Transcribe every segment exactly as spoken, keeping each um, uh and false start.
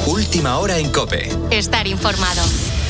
Última hora en COPE. Estar informado.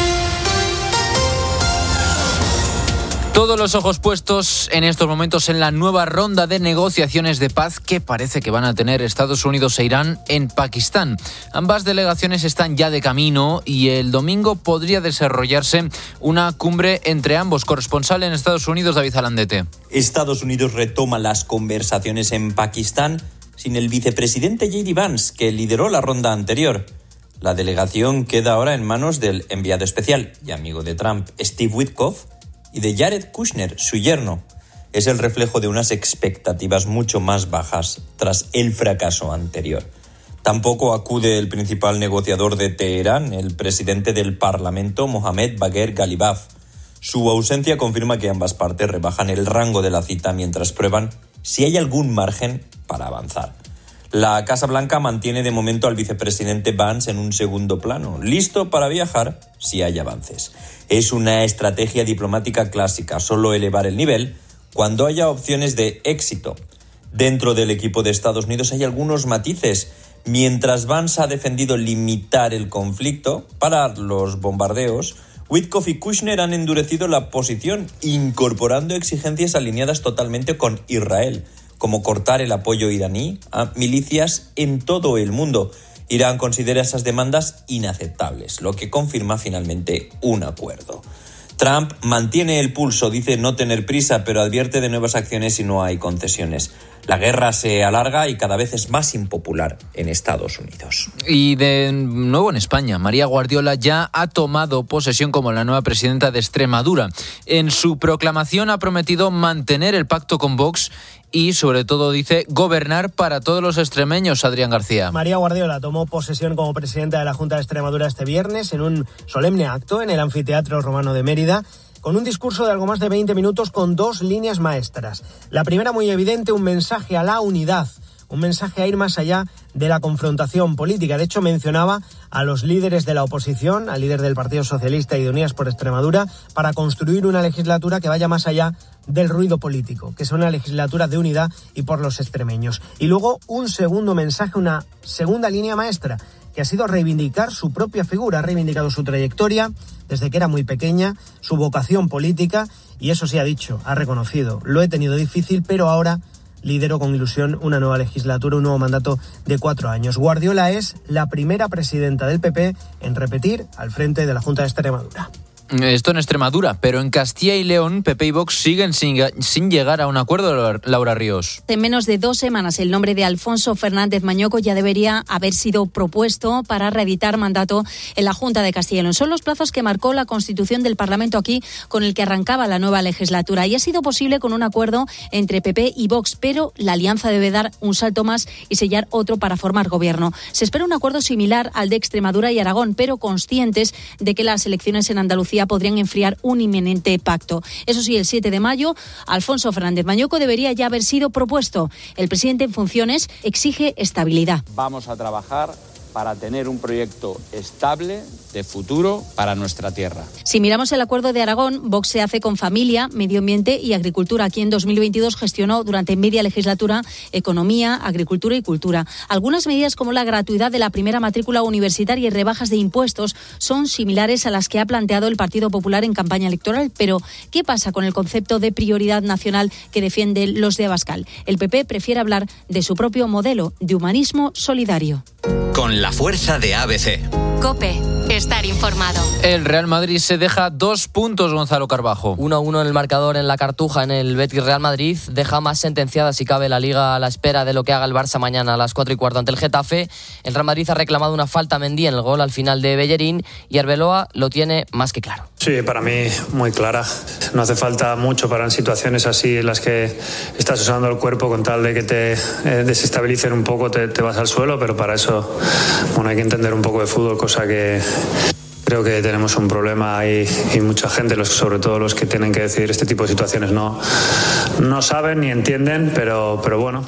Todos los ojos puestos en estos momentos en la nueva ronda de negociaciones de paz que parece que van a tener Estados Unidos e Irán en Pakistán. Ambas delegaciones están ya de camino y el domingo podría desarrollarse una cumbre entre ambos. Corresponsal en Estados Unidos, David Alandete. Estados Unidos retoma las conversaciones en Pakistán sin el vicepresidente J D Vance, que lideró la ronda anterior. La delegación queda ahora en manos del enviado especial y amigo de Trump, Steve Witkoff, y de Jared Kushner, su yerno. Es el reflejo de unas expectativas mucho más bajas tras el fracaso anterior. Tampoco acude el principal negociador de Teherán, el presidente del Parlamento, Mohammad Bagher Ghalibaf. Su ausencia confirma que ambas partes rebajan el rango de la cita mientras prueban si hay algún margen para avanzar. La Casa Blanca mantiene de momento al vicepresidente Vance en un segundo plano, listo para viajar si hay avances. Es una estrategia diplomática clásica, solo elevar el nivel cuando haya opciones de éxito. Dentro del equipo de Estados Unidos hay algunos matices. Mientras Vance ha defendido limitar el conflicto, parar los bombardeos, Witkoff y Kushner han endurecido la posición, incorporando exigencias alineadas totalmente con Israel, como cortar el apoyo iraní a milicias en todo el mundo. Irán considera esas demandas inaceptables, lo que confirma finalmente un acuerdo. Trump mantiene el pulso, dice no tener prisa, pero advierte de nuevas acciones si no hay concesiones. La guerra se alarga y cada vez es más impopular en Estados Unidos. Y de nuevo en España, María Guardiola ya ha tomado posesión como la nueva presidenta de Extremadura. En su proclamación ha prometido mantener el pacto con Vox y, sobre todo, dice, gobernar para todos los extremeños. Adrián García. María Guardiola tomó posesión como presidenta de la Junta de Extremadura este viernes en un solemne acto en el Anfiteatro Romano de Mérida, con un discurso de algo más de veinte minutos con dos líneas maestras. La primera, muy evidente, un mensaje a la unidad, un mensaje a ir más allá de la confrontación política. De hecho, mencionaba a los líderes de la oposición, al líder del Partido Socialista y de Unidas por Extremadura, para construir una legislatura que vaya más allá del ruido político, que sea una legislatura de unidad y por los extremeños. Y luego un segundo mensaje, una segunda línea maestra, que ha sido reivindicar su propia figura, ha reivindicado su trayectoria desde que era muy pequeña, su vocación política, y eso sí ha dicho, ha reconocido, lo he tenido difícil, pero ahora lidero con ilusión una nueva legislatura, un nuevo mandato de cuatro años. Guardiola es la primera presidenta del P P en repetir al frente de la Junta de Extremadura. Esto en Extremadura, pero en Castilla y León, P P y Vox siguen sin, sin llegar a un acuerdo, Laura Ríos. En menos de dos semanas, el nombre de Alfonso Fernández Mañoco ya debería haber sido propuesto para reeditar mandato en la Junta de Castilla y León. Son los plazos que marcó la Constitución del Parlamento aquí, con el que arrancaba la nueva legislatura. Y ha sido posible con un acuerdo entre P P y Vox, pero la alianza debe dar un salto más y sellar otro para formar gobierno. Se espera un acuerdo similar al de Extremadura y Aragón, pero conscientes de que las elecciones en Andalucía podrían enfriar un inminente pacto. Eso sí, el siete de mayo, Alfonso Fernández Mañoco debería ya haber sido propuesto. El presidente en funciones exige estabilidad. Vamos a trabajar para tener un proyecto estable de futuro para nuestra tierra. Si miramos el acuerdo de Aragón, Vox se hace con familia, medio ambiente y agricultura. Aquí en dos mil veintidós gestionó durante media legislatura economía, agricultura y cultura. Algunas medidas como la gratuidad de la primera matrícula universitaria y rebajas de impuestos son similares a las que ha planteado el Partido Popular en campaña electoral. Pero, ¿qué pasa con el concepto de prioridad nacional que defienden los de Abascal? El P P prefiere hablar de su propio modelo de humanismo solidario. Con la fuerza de A B C. COPE. Estar informado. El Real Madrid se deja dos puntos, Gonzalo Carbajo. uno a uno en el marcador en la Cartuja, en el Betis Real Madrid. Deja más sentenciada, si cabe, la Liga a la espera de lo que haga el Barça mañana a las cuatro y cuarto ante el Getafe. El Real Madrid ha reclamado una falta a Mendy en el gol al final de Bellerín y Arbeloa lo tiene más que claro. Sí, para mí muy clara. No hace falta mucho para en situaciones así en las que estás usando el cuerpo con tal de que te eh, desestabilicen un poco, te, te vas al suelo, pero para eso, bueno, hay que entender un poco de fútbol, cosa que creo que tenemos un problema y, y mucha gente, los, sobre todo los que tienen que decidir este tipo de situaciones, no, no saben ni entienden, pero, pero bueno.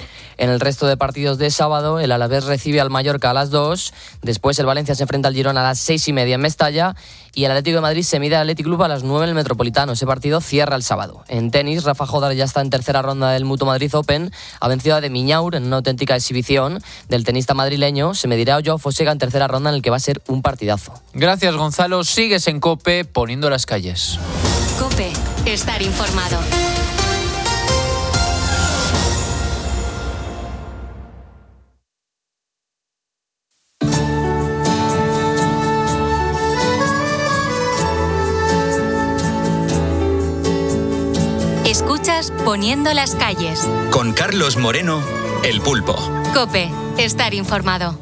En el resto de partidos de sábado, el Alavés recibe al Mallorca a las dos, después el Valencia se enfrenta al Girona a las seis y media en Mestalla y el Atlético de Madrid se mide al Athletic Club a las nueve en el Metropolitano. Ese partido cierra el sábado. En tenis, Rafa Jodar ya está en tercera ronda del Mutua Madrid Open, ha vencido a De Miñaur en una auténtica exhibición del tenista madrileño, se medirá a Joao Fonseca en tercera ronda en el que va a ser un partidazo. Gracias, Gonzalo. Sigues en COPE poniendo las calles. COPE, estar informado. Escuchas Poniendo las calles. Con Carlos Moreno, El Pulpo. COPE, estar informado.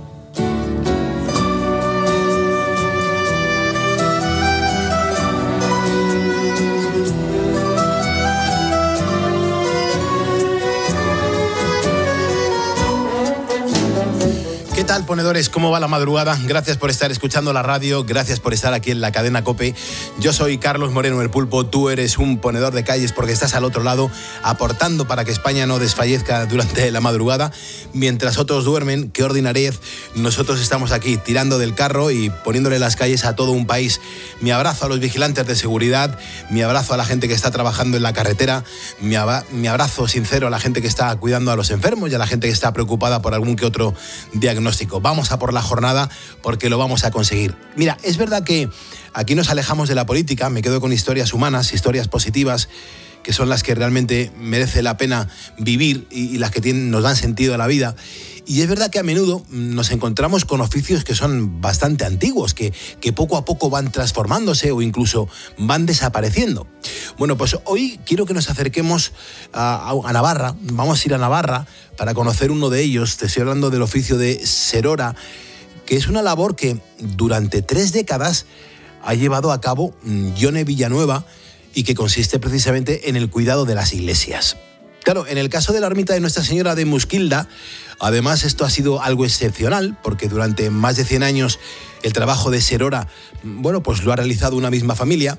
¿Qué tal, ponedores? ¿Cómo va la madrugada? Gracias por estar escuchando la radio, gracias por estar aquí en la cadena COPE. Yo soy Carlos Moreno, El Pulpo, tú eres un ponedor de calles porque estás al otro lado aportando para que España no desfallezca durante la madrugada. Mientras otros duermen, qué ordinariez, nosotros estamos aquí tirando del carro y poniéndole las calles a todo un país. Mi abrazo a los vigilantes de seguridad, mi abrazo a la gente que está trabajando en la carretera, mi, ab- mi abrazo sincero a la gente que está cuidando a los enfermos y a la gente que está preocupada por algún que otro diagnóstico. Vamos a por la jornada porque lo vamos a conseguir. Mira, es verdad que aquí nos alejamos de la política, me quedo con historias humanas, historias positivas, que son las que realmente merece la pena vivir y, y las que tienen, nos dan sentido a la vida. Y es verdad que a menudo nos encontramos con oficios que son bastante antiguos, que, que poco a poco van transformándose o incluso van desapareciendo. Bueno, pues hoy quiero que nos acerquemos a, a Navarra, vamos a ir a Navarra para conocer uno de ellos. Te estoy hablando del oficio de serora, que es una labor que durante tres décadas ha llevado a cabo Ione Villanueva y que consiste precisamente en el cuidado de las iglesias. Claro, en el caso de la ermita de Nuestra Señora de Musquilda, además esto ha sido algo excepcional, porque durante más de cien años el trabajo de serora, bueno, pues lo ha realizado una misma familia.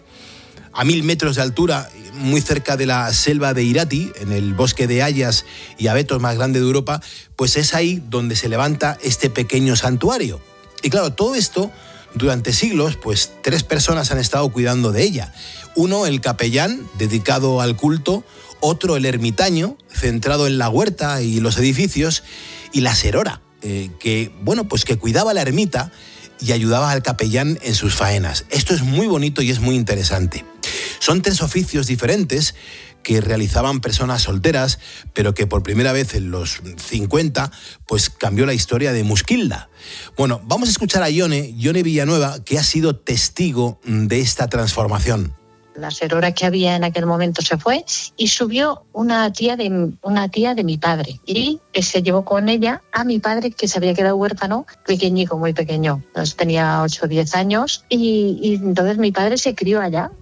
A mil metros de altura, muy cerca de la selva de Irati, en el bosque de hayas y abetos más grande de Europa, pues es ahí donde se levanta este pequeño santuario. Y claro, todo esto, durante siglos, pues tres personas han estado cuidando de ella. Uno, el capellán, dedicado al culto; otro, el ermitaño, centrado en la huerta y los edificios; y la serora, eh, que, bueno, pues que cuidaba la ermita y ayudaba al capellán en sus faenas. Esto es muy bonito y es muy interesante. Son tres oficios diferentes que realizaban personas solteras, pero que por primera vez en los cincuenta, pues cambió la historia de Musquilda. Bueno, vamos a escuchar a Ione, Ione Villanueva, que ha sido testigo de esta transformación. La serora que había en aquel momento se fue y subió una tía de una tía de mi padre y se llevó con ella a mi padre, que se había quedado huérfano, pequeñico, muy pequeño, entonces tenía ocho o diez años y, y entonces mi padre se crió allá.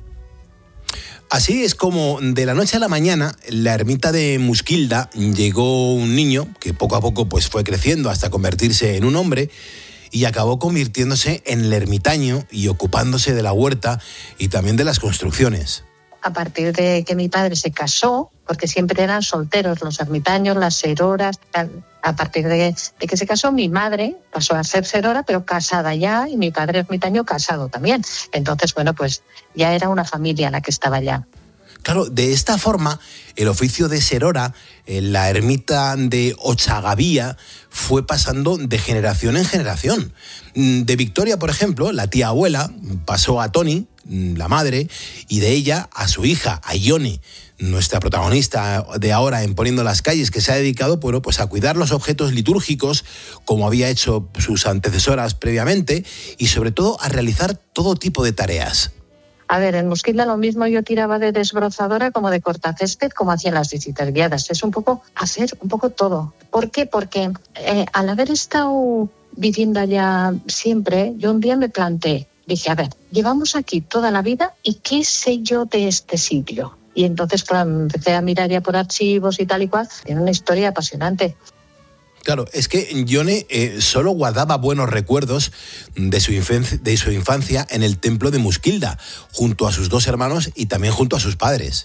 Así es como de la noche a la mañana en la ermita de Musquilda llegó un niño que poco a poco pues fue creciendo hasta convertirse en un hombre y acabó convirtiéndose en el ermitaño y ocupándose de la huerta y también de las construcciones. A partir de que mi padre se casó, porque siempre eran solteros los ermitaños, las seroras, tal. A partir de, de que se casó, mi madre pasó a ser serora, pero casada ya, y mi padre ermitaño casado también. Entonces, bueno, pues ya era una familia la que estaba allá. Claro, de esta forma, el oficio de serora en la ermita de Ochagavía fue pasando de generación en generación. De Victoria, por ejemplo, la tía abuela, pasó a Toni, la madre, y de ella a su hija, a Ione, nuestra protagonista de ahora en Poniendo las calles, que se ha dedicado bueno, pues a cuidar los objetos litúrgicos, como había hecho sus antecesoras previamente, y sobre todo a realizar todo tipo de tareas. A ver, en Musquilda lo mismo, yo tiraba de desbrozadora como de cortacésped, como hacían las visitas guiadas. Es un poco hacer un poco todo. ¿Por qué? Porque eh, al haber estado viviendo allá siempre, yo un día me planteé, dije, a ver, llevamos aquí toda la vida y ¿qué sé yo de este sitio? Y entonces claro, empecé a mirar ya por archivos y tal y cual. Tiene una historia apasionante. Claro, es que Ione eh, solo guardaba buenos recuerdos de su, infancia, de su infancia en el templo de Musquilda, junto a sus dos hermanos y también junto a sus padres.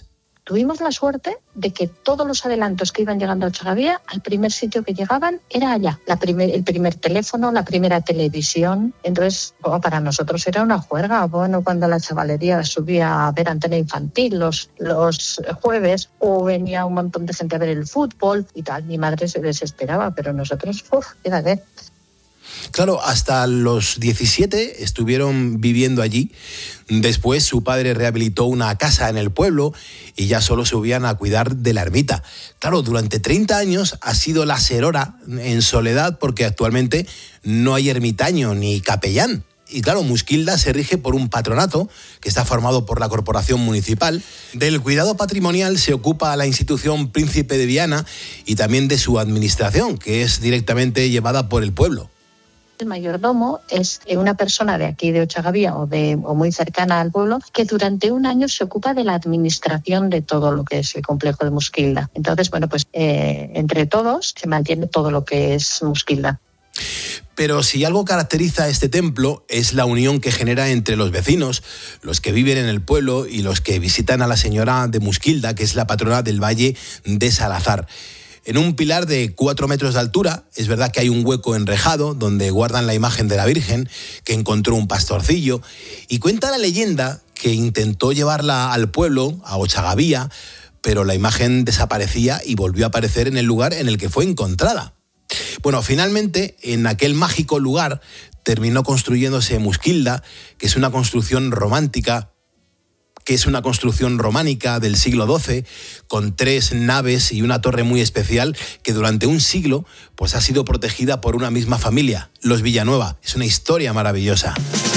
tuvimos la suerte de que todos los adelantos que iban llegando a Ochagavía, al primer sitio que llegaban era allá. La primer, el primer teléfono, la primera televisión. Entonces, oh, para nosotros era una juerga. Bueno, cuando la chavalería subía a ver antena infantil los, los jueves, o venía un montón de gente a ver el fútbol y tal, mi madre se desesperaba, pero nosotros, uff, fíjate. Claro, hasta los diecisiete estuvieron viviendo allí. Después su padre rehabilitó una casa en el pueblo y ya solo subían a cuidar de la ermita. Claro, durante treinta años ha sido la serora en soledad porque actualmente no hay ermitaño ni capellán. Y claro, Musquilda se rige por un patronato que está formado por la corporación municipal. Del cuidado patrimonial se ocupa la institución Príncipe de Viana y también de su administración, que es directamente llevada por el pueblo. El mayordomo es una persona de aquí de Ochagavía o, de, o muy cercana al pueblo que durante un año se ocupa de la administración de todo lo que es el complejo de Musquilda. Entonces, bueno, pues eh, entre todos se mantiene todo lo que es Musquilda. Pero si algo caracteriza a este templo es la unión que genera entre los vecinos, los que viven en el pueblo y los que visitan a la señora de Musquilda, que es la patrona del Valle de Salazar. En un pilar de cuatro metros de altura, es verdad que hay un hueco enrejado donde guardan la imagen de la Virgen, que encontró un pastorcillo, y cuenta la leyenda que intentó llevarla al pueblo, a Ochagavía, pero la imagen desaparecía y volvió a aparecer en el lugar en el que fue encontrada. Bueno, finalmente, en aquel mágico lugar terminó construyéndose Musquilda, que es una construcción romántica, que es una construcción románica del siglo doce, con tres naves y una torre muy especial que durante un siglo pues, ha sido protegida por una misma familia, los Villanueva. Es una historia maravillosa.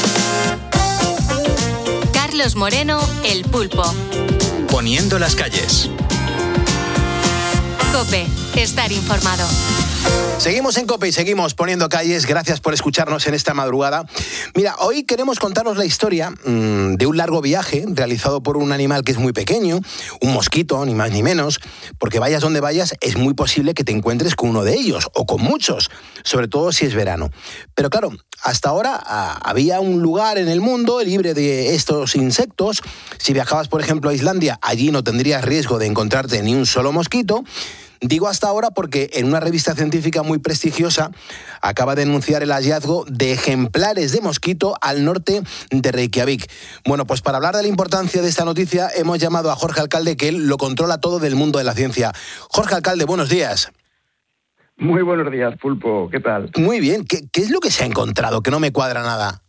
Carlos Moreno, El Pulpo. Poniendo las calles. COPE, estar informado. Seguimos en COPE y seguimos poniendo calles. Gracias por escucharnos en esta madrugada. Mira, hoy queremos contaros la historia mmm, de un largo viaje realizado por un animal que es muy pequeño, un mosquito, ni más ni menos, porque vayas donde vayas es muy posible que te encuentres con uno de ellos, o con muchos, sobre todo si es verano. Pero claro, hasta ahora ah, había un lugar en el mundo libre de estos insectos. Si viajabas, por ejemplo, a Islandia, allí no tendrías riesgo de encontrarte ni un solo mosquito. Digo hasta ahora porque en una revista científica muy prestigiosa acaba de anunciar el hallazgo de ejemplares de mosquito al norte de Reykjavik. Bueno, pues para hablar de la importancia de esta noticia hemos llamado a Jorge Alcalde, que él lo controla todo del mundo de la ciencia. Jorge Alcalde, buenos días. Muy buenos días, Pulpo. ¿Qué tal? Muy bien. ¿Qué, qué es lo que se ha encontrado? Que no me cuadra nada.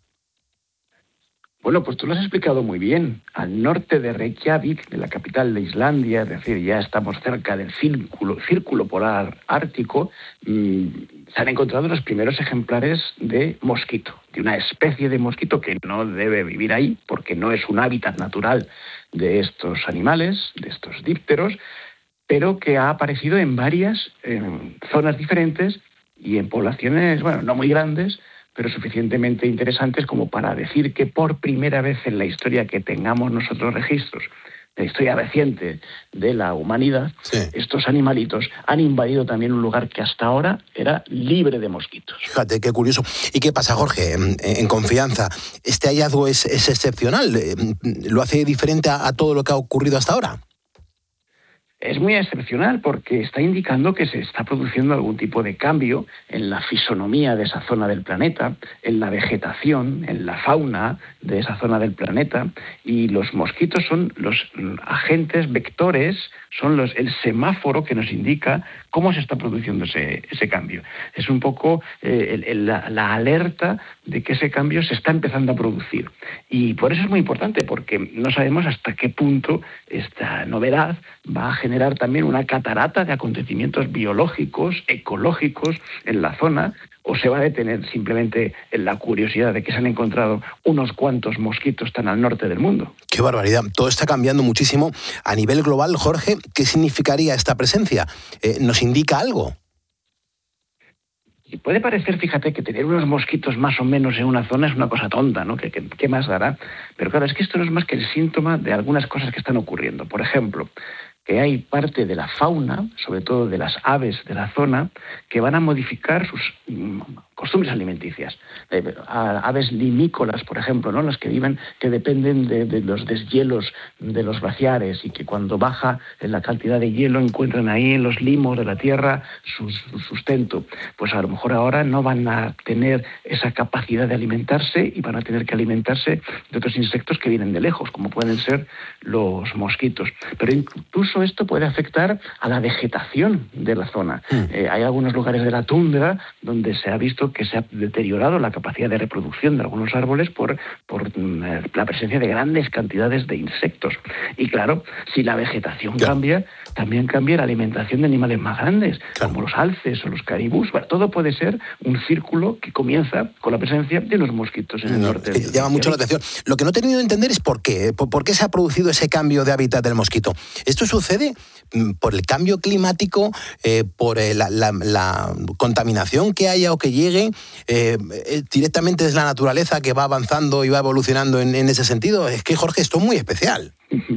Bueno, pues tú lo has explicado muy bien. Al norte de Reykjavik, de la capital de Islandia, es decir, ya estamos cerca del círculo, círculo polar ártico, mmm, se han encontrado los primeros ejemplares de mosquito, de una especie de mosquito que no debe vivir ahí porque no es un hábitat natural de estos animales, de estos dípteros, pero que ha aparecido en varias eh, zonas diferentes y en poblaciones, bueno, no muy grandes, pero suficientemente interesantes como para decir que por primera vez en la historia que tengamos nosotros registros, de la historia reciente de la humanidad, sí, estos animalitos han invadido también un lugar que hasta ahora era libre de mosquitos. Fíjate, qué curioso. ¿Y qué pasa, Jorge? En, en confianza, ¿este hallazgo es, es excepcional? ¿Lo hace diferente a, a todo lo que ha ocurrido hasta ahora? Es muy excepcional porque está indicando que se está produciendo algún tipo de cambio en la fisonomía de esa zona del planeta, en la vegetación, en la fauna de esa zona del planeta, y los mosquitos son los agentes vectores, son los, el semáforo que nos indica cómo se está produciendo ese, ese cambio. Es un poco eh, el, el, la, la alerta de que ese cambio se está empezando a producir. Y por eso es muy importante, porque no sabemos hasta qué punto esta novedad va a generar también una catarata de acontecimientos biológicos, ecológicos en la zona, o se va a detener simplemente en la curiosidad de que se han encontrado unos cuantos mosquitos tan al norte del mundo. ¡Qué barbaridad! Todo está cambiando muchísimo a nivel global. Jorge, ¿qué significaría esta presencia? Eh, ¿Nos indica algo? Y puede parecer, fíjate, que tener unos mosquitos más o menos en una zona es una cosa tonta, ¿no? ¿Qué, qué, qué más dará? Pero claro, es que esto no es más que el síntoma de algunas cosas que están ocurriendo. Por ejemplo, que hay parte de la fauna, sobre todo de las aves de la zona, que van a modificar sus costumbres alimenticias. Eh, aves limícolas, por ejemplo, ¿no? Las que viven, que dependen de, de los deshielos de los glaciares y que cuando baja la cantidad de hielo encuentran ahí en los limos de la tierra su, su sustento. Pues a lo mejor ahora no van a tener esa capacidad de alimentarse y van a tener que alimentarse de otros insectos que vienen de lejos, como pueden ser los mosquitos. Pero incluso esto puede afectar a la vegetación de la zona. Mm. Eh, hay algunos lugares de la tundra donde se ha visto que se ha deteriorado la capacidad de reproducción de algunos árboles por, por eh, la presencia de grandes cantidades de insectos. Y claro, si la vegetación claro. cambia, también cambia la alimentación de animales más grandes, claro. como los alces o los caribús. Bueno, todo puede ser un círculo que comienza con la presencia de los mosquitos en el no, norte. Llama del mucho la atención. Lo que no he tenido que entender es por qué. ¿Por, por qué se ha producido ese cambio de hábitat del mosquito? ¿Esto sucede por el cambio climático, eh, por eh, la, la, la contaminación que haya o que llegue, eh, directamente es la naturaleza que va avanzando y va evolucionando en, en ese sentido? Es que, Jorge, esto es muy especial.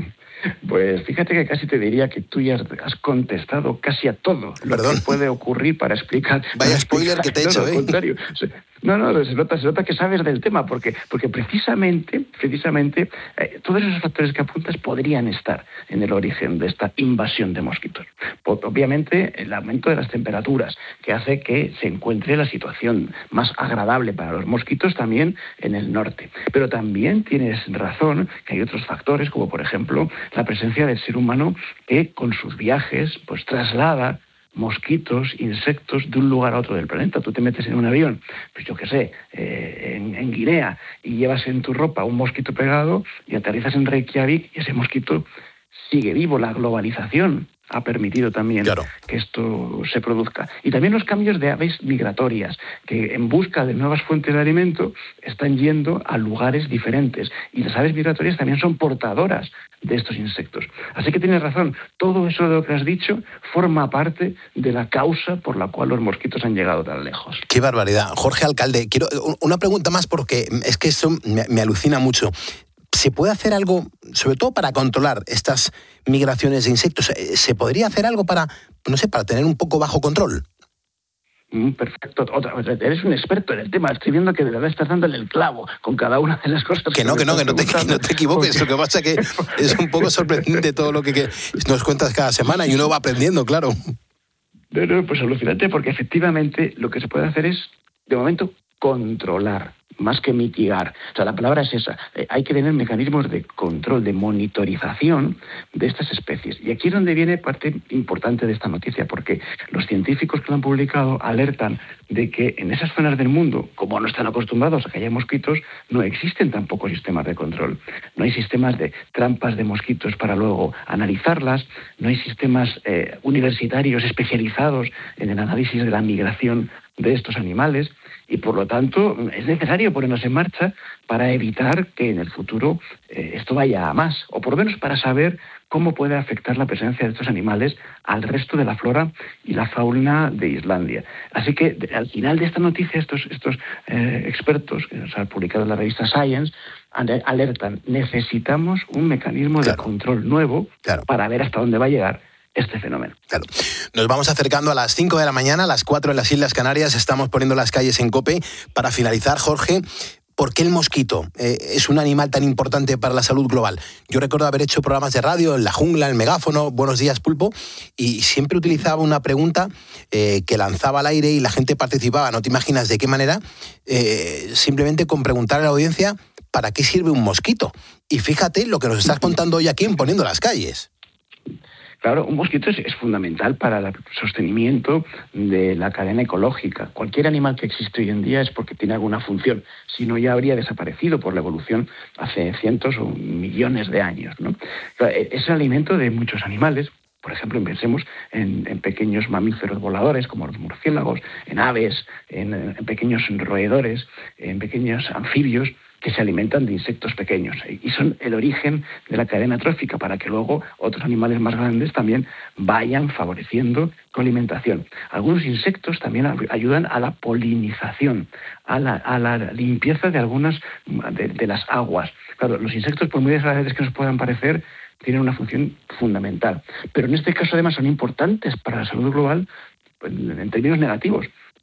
Pues fíjate que casi te diría que tú ya has contestado casi a todo lo Perdón. que puede ocurrir para explicar... Vaya spoiler que te he hecho, no, ¿eh? Al contrario. No, no, se nota, se nota que sabes del tema, porque, porque precisamente, precisamente eh, todos esos factores que apuntas podrían estar en el origen de esta invasión de mosquitos. Obviamente, el aumento de las temperaturas, que hace que se encuentre la situación más agradable para los mosquitos también en el norte. Pero también tienes razón que hay otros factores, como por ejemplo la presencia del ser humano que con sus viajes pues traslada mosquitos, insectos de un lugar a otro del planeta. Tú te metes en un avión, pues yo qué sé, eh, en, en Guinea, y llevas en tu ropa un mosquito pegado y aterrizas en Reykjavik y ese mosquito sigue vivo. La globalización ha permitido también claro. que esto se produzca. Y también los cambios de aves migratorias, que en busca de nuevas fuentes de alimento están yendo a lugares diferentes. Y las aves migratorias también son portadoras de estos insectos. Así que tienes razón, todo eso de lo que has dicho forma parte de la causa por la cual los mosquitos han llegado tan lejos. ¡Qué barbaridad! Jorge Alcalde, quiero una pregunta más porque es que esto me, me alucina mucho. ¿Se puede hacer algo, sobre todo para controlar estas migraciones de insectos? ¿Se podría hacer algo para, no sé, para tener un poco bajo control? Mm, perfecto. Otra, eres un experto en el tema. Estoy viendo que de verdad estás dándole el clavo con cada una de las cosas. Que no, que no, que no te, que no te equivoques. Porque... Lo que pasa es que es un poco sorprendente todo lo que, que nos cuentas cada semana y uno va aprendiendo, claro. No, no, pues alucinante, porque efectivamente lo que se puede hacer es, de momento, controlar, más que mitigar. O sea, la palabra es esa. Eh, hay que tener mecanismos de control, de monitorización de estas especies. Y aquí es donde viene parte importante de esta noticia, porque los científicos que lo han publicado alertan de que en esas zonas del mundo, como no están acostumbrados a que haya mosquitos, no existen tampoco sistemas de control. No hay sistemas de trampas de mosquitos para luego analizarlas, no hay sistemas eh, universitarios especializados en el análisis de la migración de estos animales. Y por lo tanto es necesario ponernos en marcha para evitar que en el futuro eh, esto vaya a más, o por lo menos para saber cómo puede afectar la presencia de estos animales al resto de la flora y la fauna de Islandia. Así que de, al final de esta noticia, estos, estos eh, expertos que nos han publicado en la revista Science alertan, necesitamos un mecanismo claro. de control nuevo claro. para ver hasta dónde va a llegar este fenómeno. Claro. Nos vamos acercando a las cinco de la mañana, a las cuatro en las Islas Canarias, estamos poniendo las calles en COPE. Para finalizar, Jorge, ¿por qué el mosquito eh, es un animal tan importante para la salud global? Yo recuerdo haber hecho programas de radio en La Jungla, en el Megáfono, Buenos Días Pulpo, y siempre utilizaba una pregunta eh, que lanzaba al aire y la gente participaba. No te imaginas de qué manera, eh, simplemente con preguntar a la audiencia ¿para qué sirve un mosquito? Y fíjate lo que nos estás contando hoy aquí en Poniendo las Calles. Claro, un mosquito es, es fundamental para el sostenimiento de la cadena ecológica. Cualquier animal que existe hoy en día es porque tiene alguna función, si no ya habría desaparecido por la evolución hace cientos o millones de años, ¿no? Es el alimento de muchos animales. Por ejemplo, pensemos en, en pequeños mamíferos voladores como los murciélagos, en aves, en, en pequeños roedores, en pequeños anfibios que se alimentan de insectos pequeños y son el origen de la cadena trófica para que luego otros animales más grandes también vayan favoreciendo su alimentación. Algunos insectos también ayudan a la polinización, a la, a la limpieza de algunas de, de las aguas. Claro, los insectos, por muy desagradables que nos puedan parecer, tienen una función fundamental. Pero en este caso, además, son importantes para la salud global en términos negativos,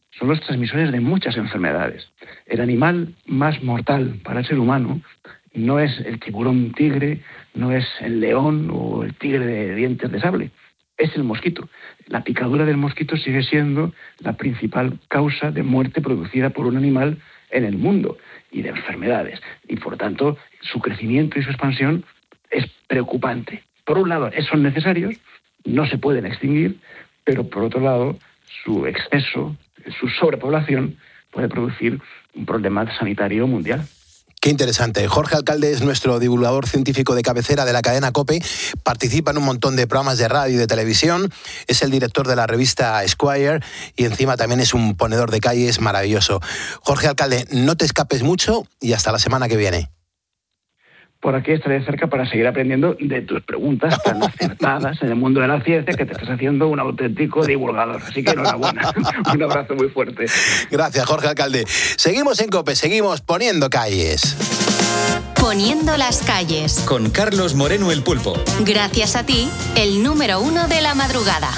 son los transmisores de muchas enfermedades. El animal más mortal para el ser humano no es el tiburón tigre, no es el león o el tigre de dientes de sable, es el mosquito. La picadura del mosquito sigue siendo la principal causa de muerte producida por un animal en el mundo y de enfermedades. Y por tanto, su crecimiento y su expansión es preocupante. Por un lado, son necesarios, no se pueden extinguir, pero por otro lado, su exceso, su sobrepoblación puede producir un problema sanitario mundial. Qué interesante. Jorge Alcalde es nuestro divulgador científico de cabecera de la cadena COPE, participa en un montón de programas de radio y de televisión, es el director de la revista Esquire y encima también es un ponedor de calles maravilloso. Jorge Alcalde, no te escapes mucho y hasta la semana que viene. Por aquí estaré cerca para seguir aprendiendo de tus preguntas tan acertadas en el mundo de la ciencia, que te estás haciendo un auténtico divulgador. Así que enhorabuena. Un abrazo muy fuerte. Gracias, Jorge Alcalde. Seguimos en COPE, seguimos poniendo calles. Poniendo las calles. Con Carlos Moreno el Pulpo. Gracias a ti, el número uno de la madrugada.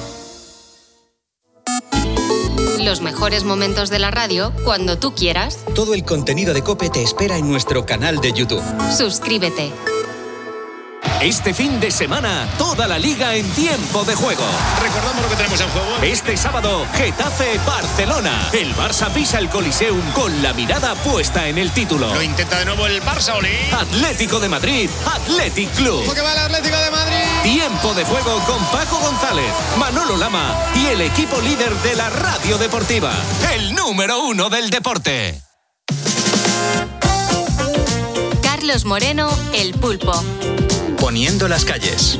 Los mejores momentos de la radio cuando tú quieras. Todo el contenido de COPE te espera en nuestro canal de YouTube. Suscríbete. Este fin de semana, toda la Liga en tiempo de juego. Recordamos lo que tenemos en juego. Este sábado, Getafe-Barcelona. El Barça pisa el Coliseum con la mirada puesta en el título. Lo intenta de nuevo el Barça, Oli. Atlético de Madrid, Athletic Club. ¿Cómo que va el Atlético de Madrid? Tiempo de juego con Paco González, Manolo Lama y el equipo líder de la radio deportiva. El número uno del deporte. Carlos Moreno, el Pulpo. Poniendo las calles.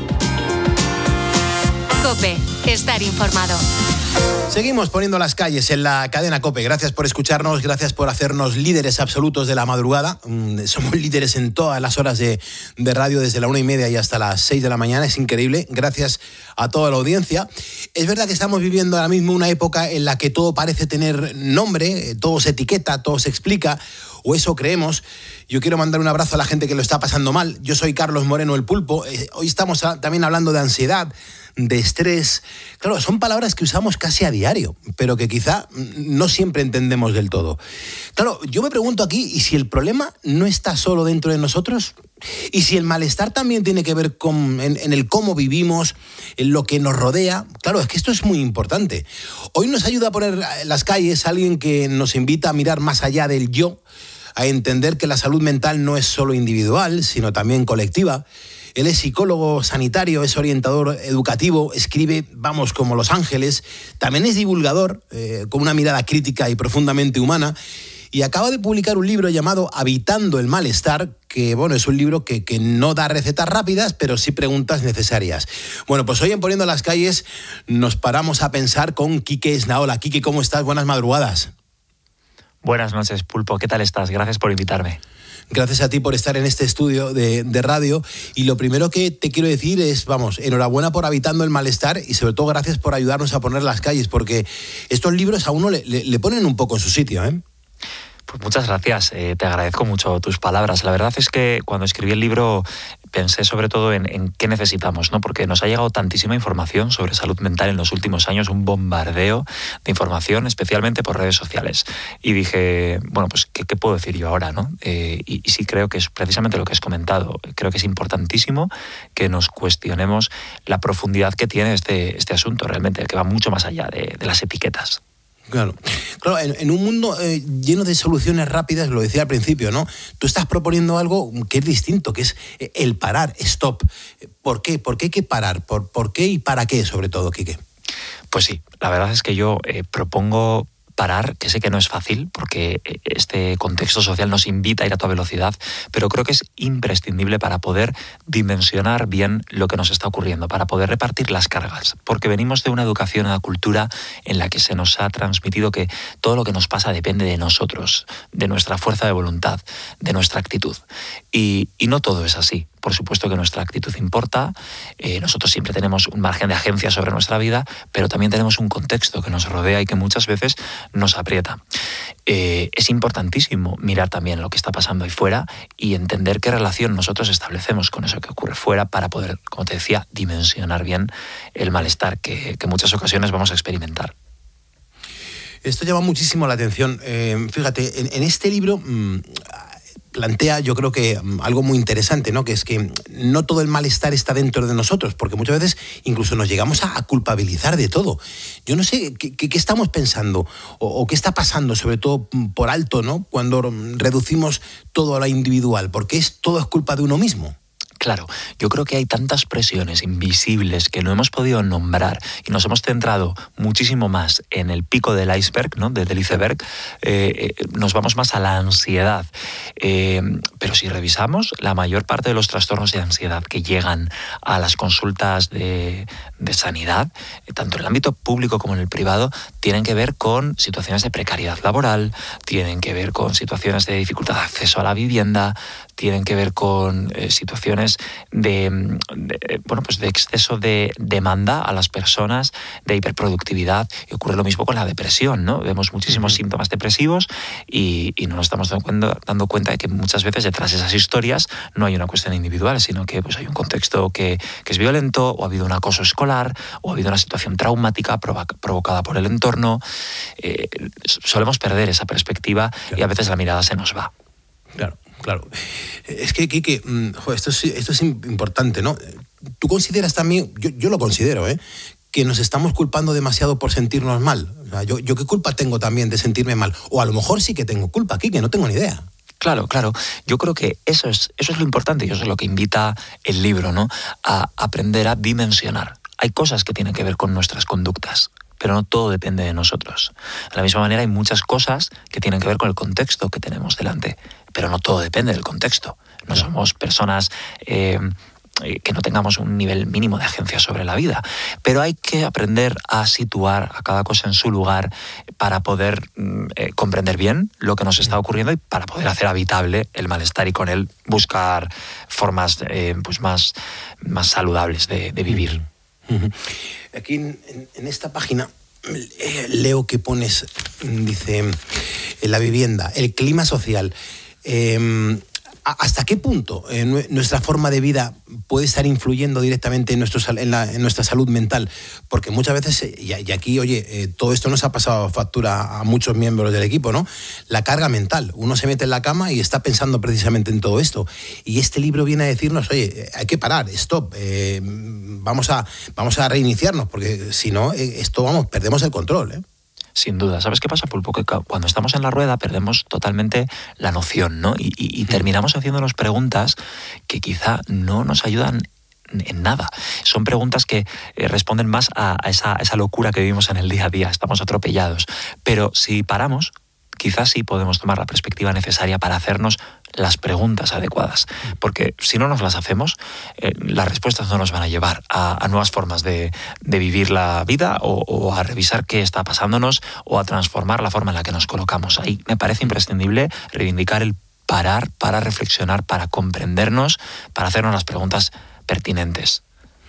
COPE, estar informado. Seguimos poniendo las calles en la cadena COPE. Gracias por escucharnos, gracias por hacernos líderes absolutos de la madrugada. Somos líderes en todas las horas de, de radio, desde la una y media y hasta las seis de la mañana. Es increíble. Gracias a toda la audiencia. Es verdad que estamos viviendo ahora mismo una época en la que todo parece tener nombre, todo se etiqueta, todo se explica, o eso creemos. Yo quiero mandar un abrazo a la gente que lo está pasando mal. Yo soy Carlos Moreno el Pulpo. Hoy estamos a, también hablando de ansiedad, de estrés. Claro, son palabras que usamos casi a diario, pero que quizá no siempre entendemos del todo. Claro, yo me pregunto aquí, ¿y si el problema no está solo dentro de nosotros? ¿Y si el malestar también tiene que ver con en, en el cómo vivimos, en lo que nos rodea? Claro, es que esto es muy importante. Hoy nos ayuda a poner en las calles alguien que nos invita a mirar más allá del yo, a entender que la salud mental no es solo individual, sino también colectiva. Él es psicólogo sanitario, es orientador educativo, escribe, vamos, como Los Ángeles. También es divulgador, eh, con una mirada crítica y profundamente humana. Y acaba de publicar un libro llamado Habitando el Malestar, que, bueno, es un libro que, que no da recetas rápidas, pero sí preguntas necesarias. Bueno, pues hoy en Poniendo las Calles nos paramos a pensar con Quique Esnaola. Quique, ¿cómo estás? Buenas madrugadas. Buenas noches, Pulpo. ¿Qué tal estás? Gracias por invitarme. Gracias a ti por estar en este estudio de, de radio. Y lo primero que te quiero decir es, vamos, enhorabuena por Habitando el Malestar y sobre todo gracias por ayudarnos a poner las calles, porque estos libros a uno le, le, le ponen un poco en su sitio, ¿eh? Pues muchas gracias, eh, te agradezco mucho tus palabras. La verdad es que cuando escribí el libro pensé sobre todo en, en qué necesitamos, ¿no? Porque nos ha llegado tantísima información sobre salud mental en los últimos años, un bombardeo de información, especialmente por redes sociales. Y dije, bueno, pues, ¿qué, qué puedo decir yo ahora, no? Eh, y, y sí creo que es precisamente lo que has comentado. Creo que es importantísimo que nos cuestionemos la profundidad que tiene este, este asunto, realmente, que va mucho más allá de, de las etiquetas. Claro, claro, en, en un mundo eh, lleno de soluciones rápidas, lo decía al principio, ¿no? Tú estás proponiendo algo que es distinto, que es el parar, stop. ¿Por qué? ¿Por qué hay que parar? ¿Por, por qué y para qué, sobre todo, Quique? Pues sí, la verdad es que yo eh, propongo parar, que sé que no es fácil, porque este contexto social nos invita a ir a toda velocidad, pero creo que es imprescindible para poder dimensionar bien lo que nos está ocurriendo, para poder repartir las cargas, porque venimos de una educación, una cultura en la que se nos ha transmitido que todo lo que nos pasa depende de nosotros, de nuestra fuerza de voluntad, de nuestra actitud. Y, y no todo es así. Por supuesto que nuestra actitud importa, eh, nosotros siempre tenemos un margen de agencia sobre nuestra vida, pero también tenemos un contexto que nos rodea y que muchas veces nos aprieta. Eh, es importantísimo mirar también lo que está pasando ahí fuera y entender qué relación nosotros establecemos con eso que ocurre fuera para poder, como te decía, dimensionar bien el malestar que, que en muchas ocasiones vamos a experimentar. Esto llama muchísimo la atención. Eh, fíjate, en, en este libro mmm, plantea, yo creo que mmm, algo muy interesante, ¿no? Que es que no todo el malestar está dentro de nosotros, porque muchas veces incluso nos llegamos a, a culpabilizar de todo. Yo no sé qué, qué, qué estamos pensando o, o qué está pasando, sobre todo por alto, ¿no? Cuando reducimos todo a lo individual, porque es, todo es culpa de uno mismo. Claro, yo creo que hay tantas presiones invisibles que no hemos podido nombrar y nos hemos centrado muchísimo más en el pico del iceberg, ¿no? del iceberg, eh, nos vamos más a la ansiedad. Eh, pero si revisamos, la mayor parte de los trastornos de ansiedad que llegan a las consultas de, de sanidad, tanto en el ámbito público como en el privado, tienen que ver con situaciones de precariedad laboral, tienen que ver con situaciones de dificultad de acceso a la vivienda, tienen que ver con eh, situaciones de, de, bueno, pues de exceso de demanda a las personas, de hiperproductividad. Y ocurre lo mismo con la depresión, ¿no? Vemos muchísimos uh-huh. síntomas depresivos y, y no nos estamos dando cuenta, dando cuenta de que muchas veces detrás de esas historias no hay una cuestión individual, sino que pues, hay un contexto que, que es violento, o ha habido un acoso escolar, o ha habido una situación traumática provoca, provocada por el entorno. Eh, solemos perder esa perspectiva claro. y a veces la mirada se nos va. Claro. Claro, es que, Quique, esto es, esto es importante, ¿no? Tú consideras también, yo, yo lo considero, ¿eh? que nos estamos culpando demasiado por sentirnos mal. O sea, yo, yo qué culpa tengo también de sentirme mal, o a lo mejor sí que tengo culpa, Quique, no tengo ni idea. Claro, claro. Yo creo que eso es, eso es lo importante y eso es lo que invita el libro, ¿no? A aprender a dimensionar. Hay cosas que tienen que ver con nuestras conductas, pero no todo depende de nosotros. De la misma manera hay muchas cosas que tienen que ver con el contexto que tenemos delante, pero no todo depende del contexto. No somos personas eh, que no tengamos un nivel mínimo de agencia sobre la vida, pero hay que aprender a situar a cada cosa en su lugar para poder eh, comprender bien lo que nos está ocurriendo y para poder hacer habitable el malestar y con él buscar formas eh, pues más, más saludables de, de vivir. Aquí en, en esta página eh, leo que pones, dice, en la vivienda, el clima social. Eh, ¿Hasta qué punto eh, nuestra forma de vida puede estar influyendo directamente en, nuestro, en, la, en nuestra salud mental? Porque muchas veces, y, y aquí, oye, eh, todo esto nos ha pasado factura a muchos miembros del equipo, ¿no? La carga mental. Uno se mete en la cama y está pensando precisamente en todo esto. Y este libro viene a decirnos, oye, hay que parar, stop, eh, vamos, a, vamos a reiniciarnos, porque si no, eh, esto, vamos, perdemos el control, ¿eh? Sin duda. ¿Sabes qué pasa, Pulpo? Que cuando estamos en la rueda perdemos totalmente la noción, ¿no? Y, y, y terminamos haciéndonos preguntas que quizá no nos ayudan en nada. Son preguntas que eh, responden más a, a, esa, a esa locura que vivimos en el día a día. Estamos atropellados. Pero si paramos, quizás sí podemos tomar la perspectiva necesaria para hacernos las preguntas adecuadas. Porque si no nos las hacemos, eh, las respuestas no nos van a llevar a, a nuevas formas de, de vivir la vida o, o a revisar qué está pasándonos o a transformar la forma en la que nos colocamos. Ahí me parece imprescindible reivindicar el parar para reflexionar, para comprendernos, para hacernos las preguntas pertinentes.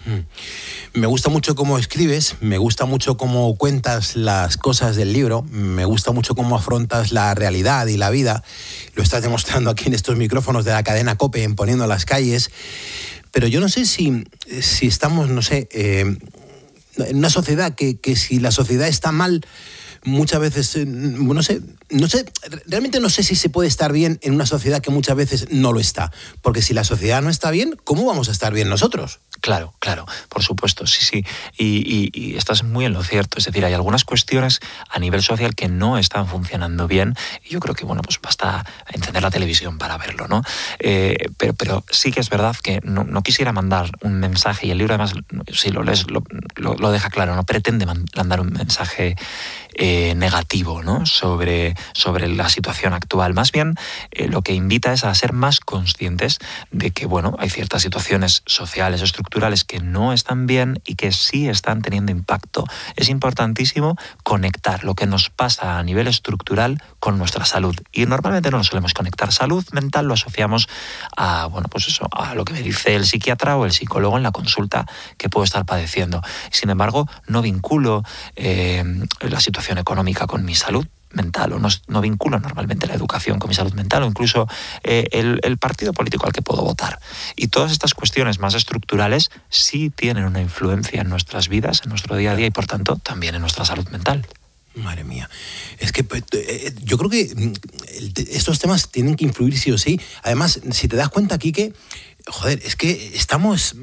Me gusta mucho cómo escribes, me gusta mucho cómo cuentas las cosas del libro, me gusta mucho cómo afrontas la realidad y la vida. Lo estás demostrando aquí en estos micrófonos de la cadena COPE, en Poniendo las Calles. Pero yo no sé si, si estamos, no sé, eh, en una sociedad que, que si la sociedad está mal, muchas veces, eh, no sé, no sé, realmente no sé si se puede estar bien en una sociedad que muchas veces no lo está. Porque si la sociedad no está bien, ¿cómo vamos a estar bien nosotros? Claro, claro, por supuesto, sí, sí. Y, y, y estás muy en lo cierto. Es decir, hay algunas cuestiones a nivel social que no están funcionando bien. Y yo creo que, bueno, pues basta encender la televisión para verlo, ¿no? Eh, pero, pero sí que es verdad que no, no quisiera mandar un mensaje, y el libro además, si lo lees, lo, lo, lo deja claro, no pretende mandar un mensaje eh, negativo, ¿no? Sobre, sobre la situación actual. Más bien, eh, lo que invita es a ser más conscientes de que, bueno, hay ciertas situaciones sociales, estructurales, que no están bien y que sí están teniendo impacto. Es importantísimo conectar lo que nos pasa a nivel estructural con nuestra salud. Y normalmente no nos solemos conectar. Salud mental lo asociamos a, bueno, pues eso, a lo que me dice el psiquiatra o el psicólogo en la consulta que puedo estar padeciendo. Sin embargo, no vinculo eh, la situación económica con mi salud mental, o no, no vinculo normalmente la educación con mi salud mental, o incluso eh, el, el partido político al que puedo votar. Y todas estas cuestiones más estructurales sí tienen una influencia en nuestras vidas, en nuestro día a día y por tanto también en nuestra salud mental. Madre mía. Es que yo creo que estos temas tienen que influir sí o sí. Además, si te das cuenta, Quique, joder, es que estamos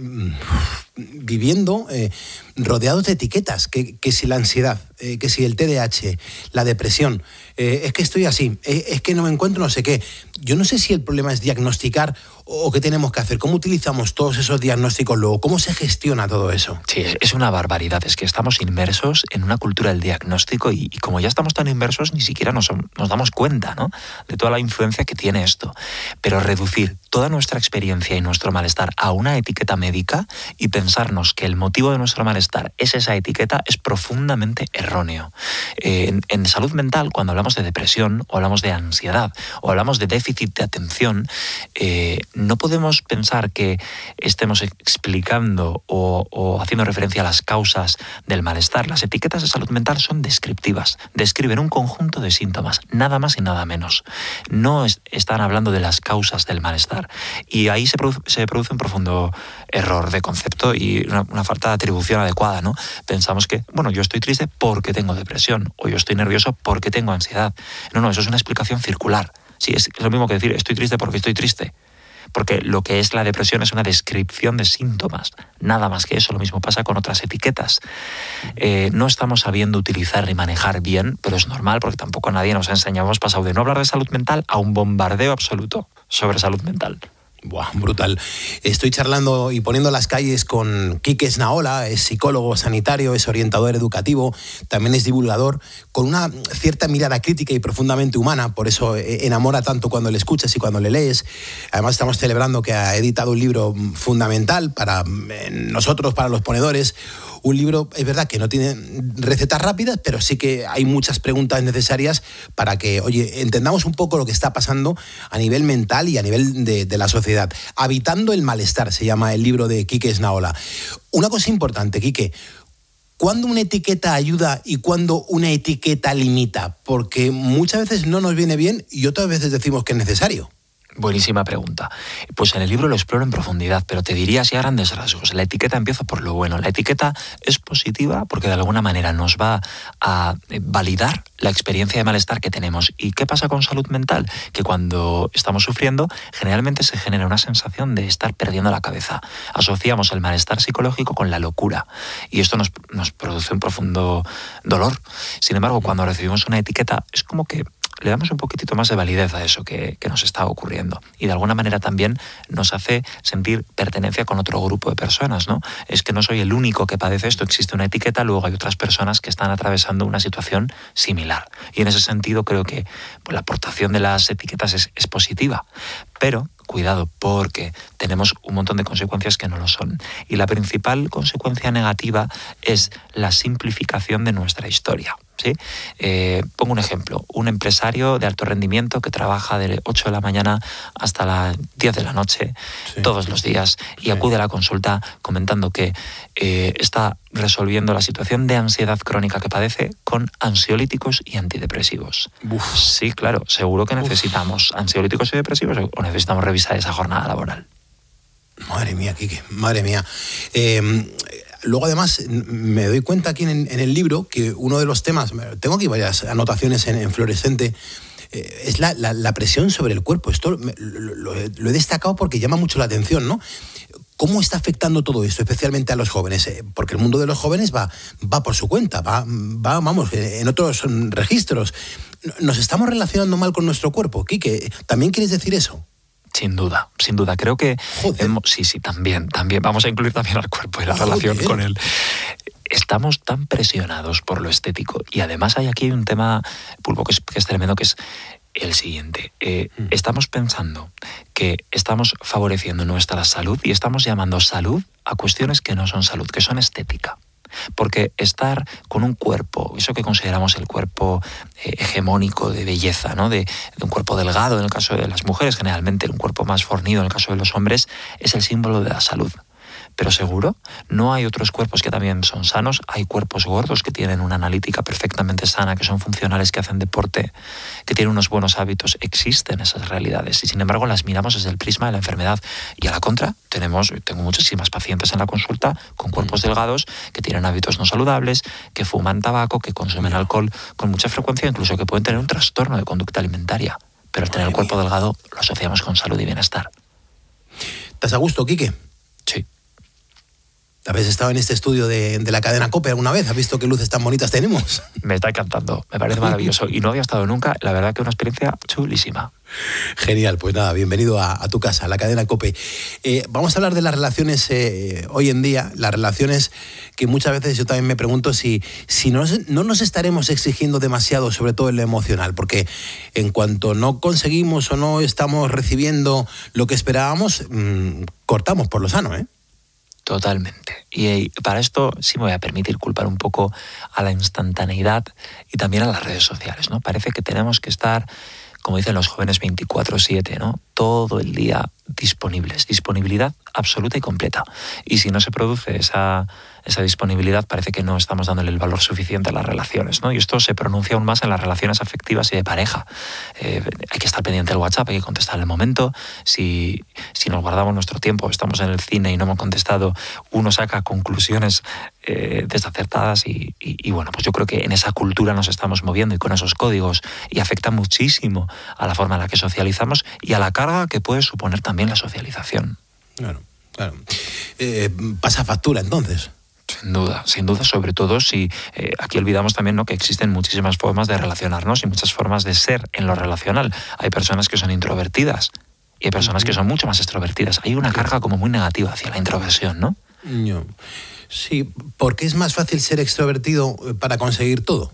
viviendo eh, rodeados de etiquetas, que, que si la ansiedad, eh, que si el T D A H, la depresión, eh, es que estoy así, eh, es que no me encuentro no sé qué. Yo no sé si el problema es diagnosticar o qué tenemos que hacer, cómo utilizamos todos esos diagnósticos luego, cómo se gestiona todo eso. Sí, es una barbaridad, es que estamos inmersos en una cultura del diagnóstico y, y como ya estamos tan inmersos ni siquiera nos, nos damos cuenta, ¿no?, de toda la influencia que tiene esto. Pero reducir toda nuestra experiencia y nuestro malestar a una etiqueta médica y pensarnos que el motivo de nuestro malestar es esa etiqueta es profundamente erróneo. Eh, en, en salud mental, cuando hablamos de depresión o hablamos de ansiedad o hablamos de déficit de atención, eh, no podemos pensar que estemos explicando o, o haciendo referencia a las causas del malestar. Las etiquetas de salud mental son descriptivas, describen un conjunto de síntomas, nada más y nada menos. No es, están hablando de las causas del malestar. Y ahí se produce, se produce un profundo error de concepto y una, una falta de atribución adecuada, ¿no? Pensamos que, bueno, yo estoy triste porque tengo depresión o yo estoy nervioso porque tengo ansiedad. No, no, eso es una explicación circular. Sí, es lo mismo que decir estoy triste porque estoy triste. Porque lo que es la depresión es una descripción de síntomas, nada más que eso. Lo mismo pasa con otras etiquetas. Eh, no estamos sabiendo utilizar ni manejar bien, pero es normal porque tampoco a nadie nos ha enseñado. Hemos pasado de no hablar de salud mental a un bombardeo absoluto sobre salud mental. Buah, brutal. Estoy charlando y poniendo las calles con Quique Esnaola, es psicólogo sanitario, es orientador educativo, también es divulgador, con una cierta mirada crítica y profundamente humana, por eso enamora tanto cuando le escuchas y cuando le lees. Además estamos celebrando que ha editado un libro fundamental para nosotros, para los ponedores, un libro, es verdad que no tiene recetas rápidas, pero sí que hay muchas preguntas necesarias para que, oye, entendamos un poco lo que está pasando a nivel mental y a nivel de, de la sociedad. Habitando el malestar, se llama el libro de Quique Esnaola. Una cosa importante, Quique, ¿cuándo una etiqueta ayuda y cuándo una etiqueta limita? Porque muchas veces no nos viene bien y otras veces decimos que es necesario. Buenísima pregunta. Pues en el libro lo exploro en profundidad, pero te diría así a grandes rasgos. La etiqueta, empiezo por lo bueno. La etiqueta es positiva porque de alguna manera nos va a validar la experiencia de malestar que tenemos. ¿Y qué pasa con salud mental? Que cuando estamos sufriendo, generalmente se genera una sensación de estar perdiendo la cabeza. Asociamos el malestar psicológico con la locura y esto nos, nos produce un profundo dolor. Sin embargo, cuando recibimos una etiqueta, es como que le damos un poquitito más de validez a eso que, que nos está ocurriendo. Y de alguna manera también nos hace sentir pertenencia con otro grupo de personas, ¿no? Es que no soy el único que padece esto, existe una etiqueta, luego hay otras personas que están atravesando una situación similar. Y en ese sentido creo que pues, la aportación de las etiquetas es, es positiva. Pero cuidado, porque tenemos un montón de consecuencias que no lo son. Y la principal consecuencia negativa es la simplificación de nuestra historia. ¿Sí? Eh, pongo un ejemplo, un empresario de alto rendimiento que trabaja de ocho de la mañana hasta las diez de la noche, sí, todos los días, y sí, acude a la consulta comentando que eh, está resolviendo la situación de ansiedad crónica que padece con ansiolíticos y antidepresivos. Uf. Sí, claro, seguro que necesitamos Uf. ansiolíticos y depresivos o necesitamos revisar esa jornada laboral. Madre mía, Quique, madre mía. Eh, Luego, además, me doy cuenta aquí en, en el libro que uno de los temas, tengo aquí varias anotaciones en, en fluorescente, eh, es la, la, la presión sobre el cuerpo. Esto lo, lo, lo he destacado porque llama mucho la atención, ¿no? ¿Cómo está afectando todo esto, especialmente a los jóvenes? Eh, porque el mundo de los jóvenes va, va por su cuenta, va, va, vamos, en otros registros. ¿Nos estamos relacionando mal con nuestro cuerpo? Quique, ¿también quieres decir eso? Sin duda, sin duda. Creo que hemos, sí, sí, también, también. Vamos a incluir también al cuerpo y la Joder. relación con él. Estamos tan presionados por lo estético y además hay aquí un tema, Pulpo, que es, que es tremendo, que es el siguiente. Eh, mm. Estamos pensando que estamos favoreciendo nuestra salud y estamos llamando salud a cuestiones que no son salud, que son estética. Porque estar con un cuerpo, eso que consideramos el cuerpo eh, hegemónico de belleza, ¿no? De, de un cuerpo delgado en el caso de las mujeres, generalmente un cuerpo más fornido en el caso de los hombres, es el símbolo de la salud. pero seguro. No hay otros cuerpos que también son sanos, hay cuerpos gordos que tienen una analítica perfectamente sana, que son funcionales, que hacen deporte, que tienen unos buenos hábitos. Existen esas realidades y sin embargo las miramos desde el prisma de la enfermedad. Y a la contra, tenemos, tengo muchísimas pacientes en la consulta con cuerpos delgados que tienen hábitos no saludables, que fuman tabaco, que consumen alcohol con mucha frecuencia, incluso que pueden tener un trastorno de conducta alimentaria. Pero al tener el cuerpo delgado lo asociamos con salud y bienestar. ¿Estás a gusto, Quique? Sí. ¿Habéis estado en este estudio de, de la cadena COPE alguna vez? ¿Has visto qué luces tan bonitas tenemos? Me está encantando, me parece maravilloso. Y no había estado nunca, la verdad que una experiencia chulísima. Genial, pues nada, bienvenido a, a tu casa, a la cadena COPE. Eh, vamos a hablar de las relaciones eh, hoy en día, las relaciones que muchas veces yo también me pregunto si, si no, no nos estaremos exigiendo demasiado, sobre todo en lo emocional, porque en cuanto no conseguimos o no estamos recibiendo lo que esperábamos, mmm, cortamos por lo sano, ¿eh? Totalmente. Y para esto sí me voy a permitir culpar un poco a la instantaneidad y también a las redes sociales, ¿no? Parece que tenemos que estar, como dicen los jóvenes, veinticuatro siete, ¿no? Todo el día disponibles, disponibilidad absoluta y completa. Y si no se produce esa, esa disponibilidad, parece que no estamos dándole el valor suficiente a las relaciones, ¿no? Y esto se pronuncia aún más en las relaciones afectivas y de pareja. Eh, hay que estar pendiente del WhatsApp, hay que contestar en el momento. Si, si nos guardamos nuestro tiempo, estamos en el cine y no hemos contestado, uno saca conclusiones eh, desacertadas y, y, y bueno, pues yo creo que en esa cultura nos estamos moviendo y con esos códigos, y afecta muchísimo a la forma en la que socializamos y a la carga que puede suponer también la socialización. Claro, claro. Eh, pasa factura entonces. Sin duda, sin duda, sobre todo si eh, aquí olvidamos también, ¿no?, que existen muchísimas formas de relacionarnos y muchas formas de ser en lo relacional. Hay personas que son introvertidas y hay personas que son mucho más extrovertidas. Hay una carga como muy negativa hacia la introversión, ¿no? No. Sí, porque es más fácil ser extrovertido para conseguir todo.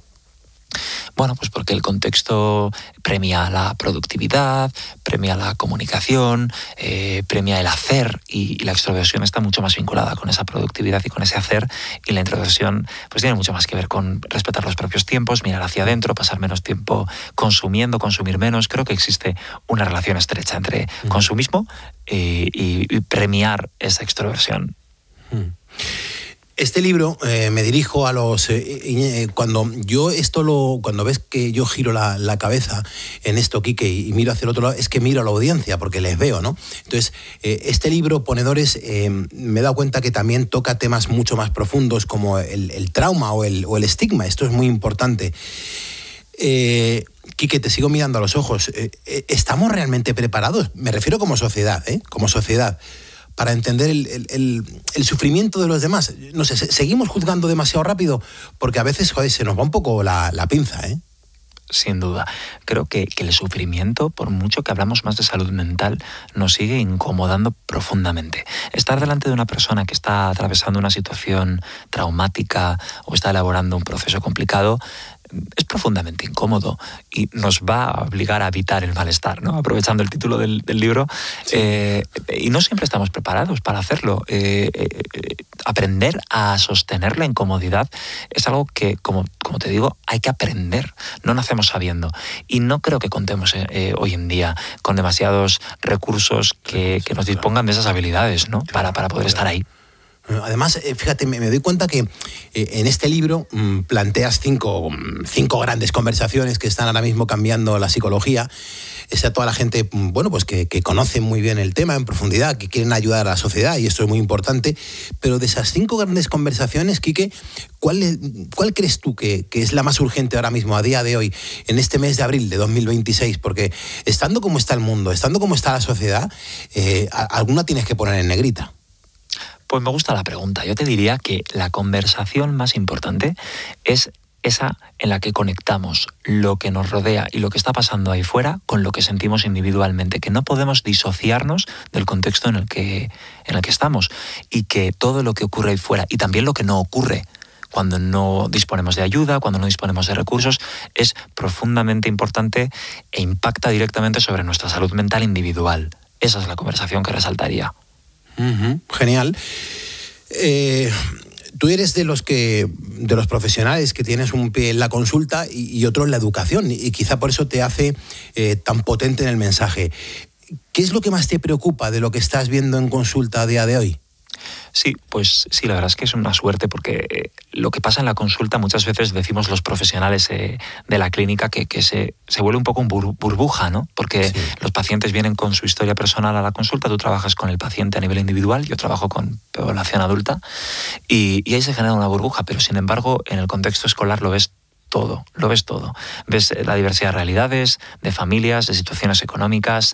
Bueno, pues porque el contexto premia la productividad, premia la comunicación, eh, premia el hacer, y, y la extroversión está mucho más vinculada con esa productividad y con ese hacer, y la introversión pues tiene mucho más que ver con respetar los propios tiempos, mirar hacia adentro, pasar menos tiempo consumiendo, consumir menos. Creo que existe una relación estrecha entre mm. consumismo y, y, y premiar esa extroversión. Mm. Este libro, eh, me dirijo a los... Eh, eh, cuando yo esto lo... Cuando ves que yo giro la, la cabeza en esto, Quique, y, y miro hacia el otro lado, es que miro a la audiencia, porque les veo, ¿no? Entonces, eh, este libro, Ponedores, eh, me he dado cuenta que también toca temas mucho más profundos, como el, el trauma o el, o el estigma. Esto es muy importante. Eh, Quique, te sigo mirando a los ojos. Eh, ¿Estamos realmente preparados? Me refiero como sociedad, ¿eh? Como sociedad, para entender el, el, el, el sufrimiento de los demás. No sé, seguimos juzgando demasiado rápido, porque a veces, joder, se nos va un poco la, la pinza, ¿eh? Sin duda. Creo que, que el sufrimiento, por mucho que hablamos más de salud mental, nos sigue incomodando profundamente. Estar delante de una persona que está atravesando una situación traumática o está elaborando un proceso complicado es profundamente incómodo y nos va a obligar a evitar el malestar, ¿no? Aprovechando el título del, del libro. Sí. Eh, y no siempre estamos preparados para hacerlo. Eh, eh, aprender a sostener la incomodidad es algo que, como, como te digo, hay que aprender. No nacemos sabiendo. Y no creo que contemos eh, hoy en día con demasiados recursos que, que nos dispongan de esas habilidades, ¿no? Para, para poder estar ahí. Además, fíjate, me doy cuenta que en este libro planteas cinco, cinco grandes conversaciones que están ahora mismo cambiando la psicología. Es a toda la gente, bueno, pues que, que conoce muy bien el tema en profundidad, que quieren ayudar a la sociedad, y esto es muy importante. Pero de esas cinco grandes conversaciones, Quique, ¿cuál, cuál crees tú que, que es la más urgente ahora mismo, a día de hoy, en este mes de abril de dos mil veintiséis? Porque estando como está el mundo, estando como está la sociedad, eh, alguna tienes que poner en negrita. Pues me gusta la pregunta. Yo te diría que la conversación más importante es esa en la que conectamos lo que nos rodea y lo que está pasando ahí fuera con lo que sentimos individualmente, que no podemos disociarnos del contexto en el que, en el que estamos, y que todo lo que ocurre ahí fuera y también lo que no ocurre cuando no disponemos de ayuda, cuando no disponemos de recursos, es profundamente importante e impacta directamente sobre nuestra salud mental individual. Esa es la conversación que resaltaría. Uh-huh, genial. Eh, tú eres de los que de los profesionales que tienes un pie en la consulta y, y otro en la educación, y quizá por eso te hace eh, tan potente en el mensaje. ¿Qué es lo que más te preocupa de lo que estás viendo en consulta a día de hoy? Sí, pues sí, la verdad es que es una suerte porque eh, lo que pasa en la consulta muchas veces decimos los profesionales eh, de la clínica que, que se, se vuelve un poco un bur, burbuja, ¿no? Porque sí. Los pacientes vienen con su historia personal a la consulta, tú trabajas con el paciente a nivel individual, yo trabajo con población adulta y, y ahí se genera una burbuja, pero sin embargo en el contexto escolar lo ves todo, lo ves todo. Ves la diversidad de realidades, de familias, de situaciones económicas,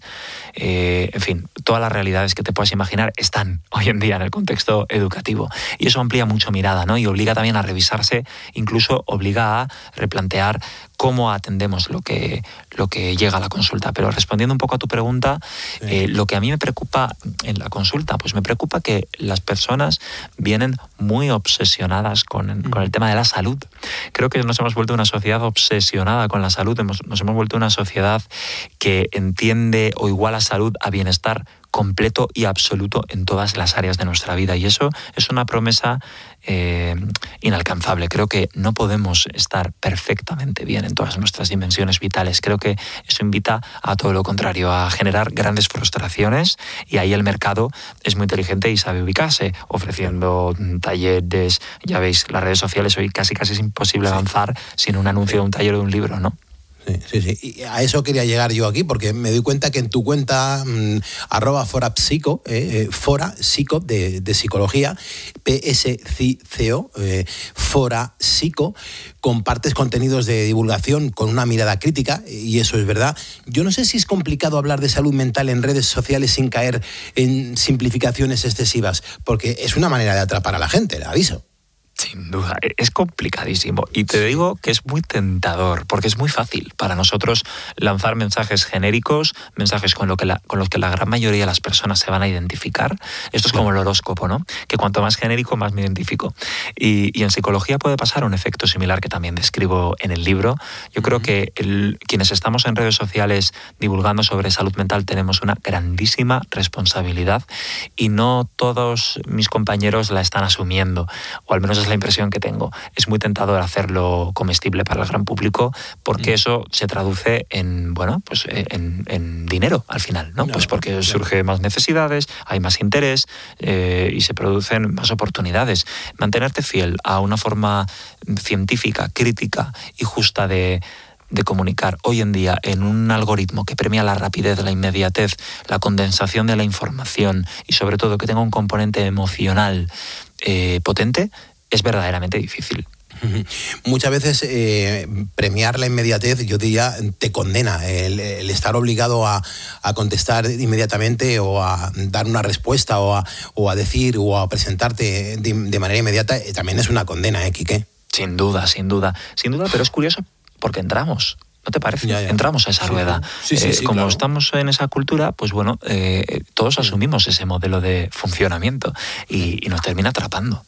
eh, en fin, todas las realidades que te puedas imaginar están hoy en día en el contexto educativo. Y eso amplía mucho mirada, ¿no? Y obliga también a revisarse, incluso obliga a replantear cómo atendemos lo que, lo que llega a la consulta. Pero respondiendo un poco a tu pregunta, sí. eh, lo que a mí me preocupa en la consulta, pues me preocupa que las personas vienen muy obsesionadas con, mm. con el tema de la salud. Creo que nos hemos vuelto una sociedad obsesionada con la salud, hemos, nos hemos vuelto una sociedad que entiende o iguala salud a bienestar completo y absoluto en todas las áreas de nuestra vida. Y eso es una promesa eh, inalcanzable. Creo que no podemos estar perfectamente bien en todas nuestras dimensiones vitales. Creo que eso invita a todo lo contrario, a generar grandes frustraciones, y ahí el mercado es muy inteligente y sabe ubicarse, ofreciendo talleres. Ya veis, las redes sociales hoy casi casi es imposible sí. avanzar sin un anuncio de un taller o de un libro, ¿no? Sí, sí, sí. Y a eso quería llegar yo aquí, porque me doy cuenta que en tu cuenta mmm, arroba forapsico, eh, fora psico de, de psicología, P S C O, eh, forapsico, compartes contenidos de divulgación con una mirada crítica, y eso es verdad. Yo no sé si es complicado hablar de salud mental en redes sociales sin caer en simplificaciones excesivas, porque es una manera de atrapar a la gente, le aviso. Sin duda, es complicadísimo y te digo que es muy tentador porque es muy fácil para nosotros lanzar mensajes genéricos, mensajes con, lo que la, con los que la gran mayoría de las personas se van a identificar. Esto es como el horóscopo, ¿no? Que cuanto más genérico, más me identifico. Y, y en psicología puede pasar un efecto similar que también describo en el libro. Yo creo que el, quienes estamos en redes sociales divulgando sobre salud mental tenemos una grandísima responsabilidad y no todos mis compañeros la están asumiendo, o al menos es la impresión que tengo. Es muy tentador hacerlo comestible para el gran público porque mm. eso se traduce en, bueno, pues en, en dinero al final, ¿no? No, pues porque no. surgen más necesidades, hay más interés eh, y se producen más oportunidades. Mantenerte fiel a una forma científica, crítica y justa de de comunicar hoy en día en un algoritmo que premia la rapidez, la inmediatez, la condensación de la información y sobre todo que tenga un componente emocional eh, potente, es verdaderamente difícil. Muchas veces eh, premiar la inmediatez, yo diría, te condena. El, el estar obligado a, a contestar inmediatamente o a dar una respuesta o a, o a decir o a presentarte de, de manera inmediata eh, también es una condena, ¿eh, Quique? Sin duda, sin duda, sin duda, pero es curioso porque entramos. ¿No te parece? Ya, ya. Entramos a esa rueda. Sí, sí, eh, sí, como claro. estamos en esa cultura, pues bueno, eh, todos asumimos ese modelo de funcionamiento y, y nos termina atrapando.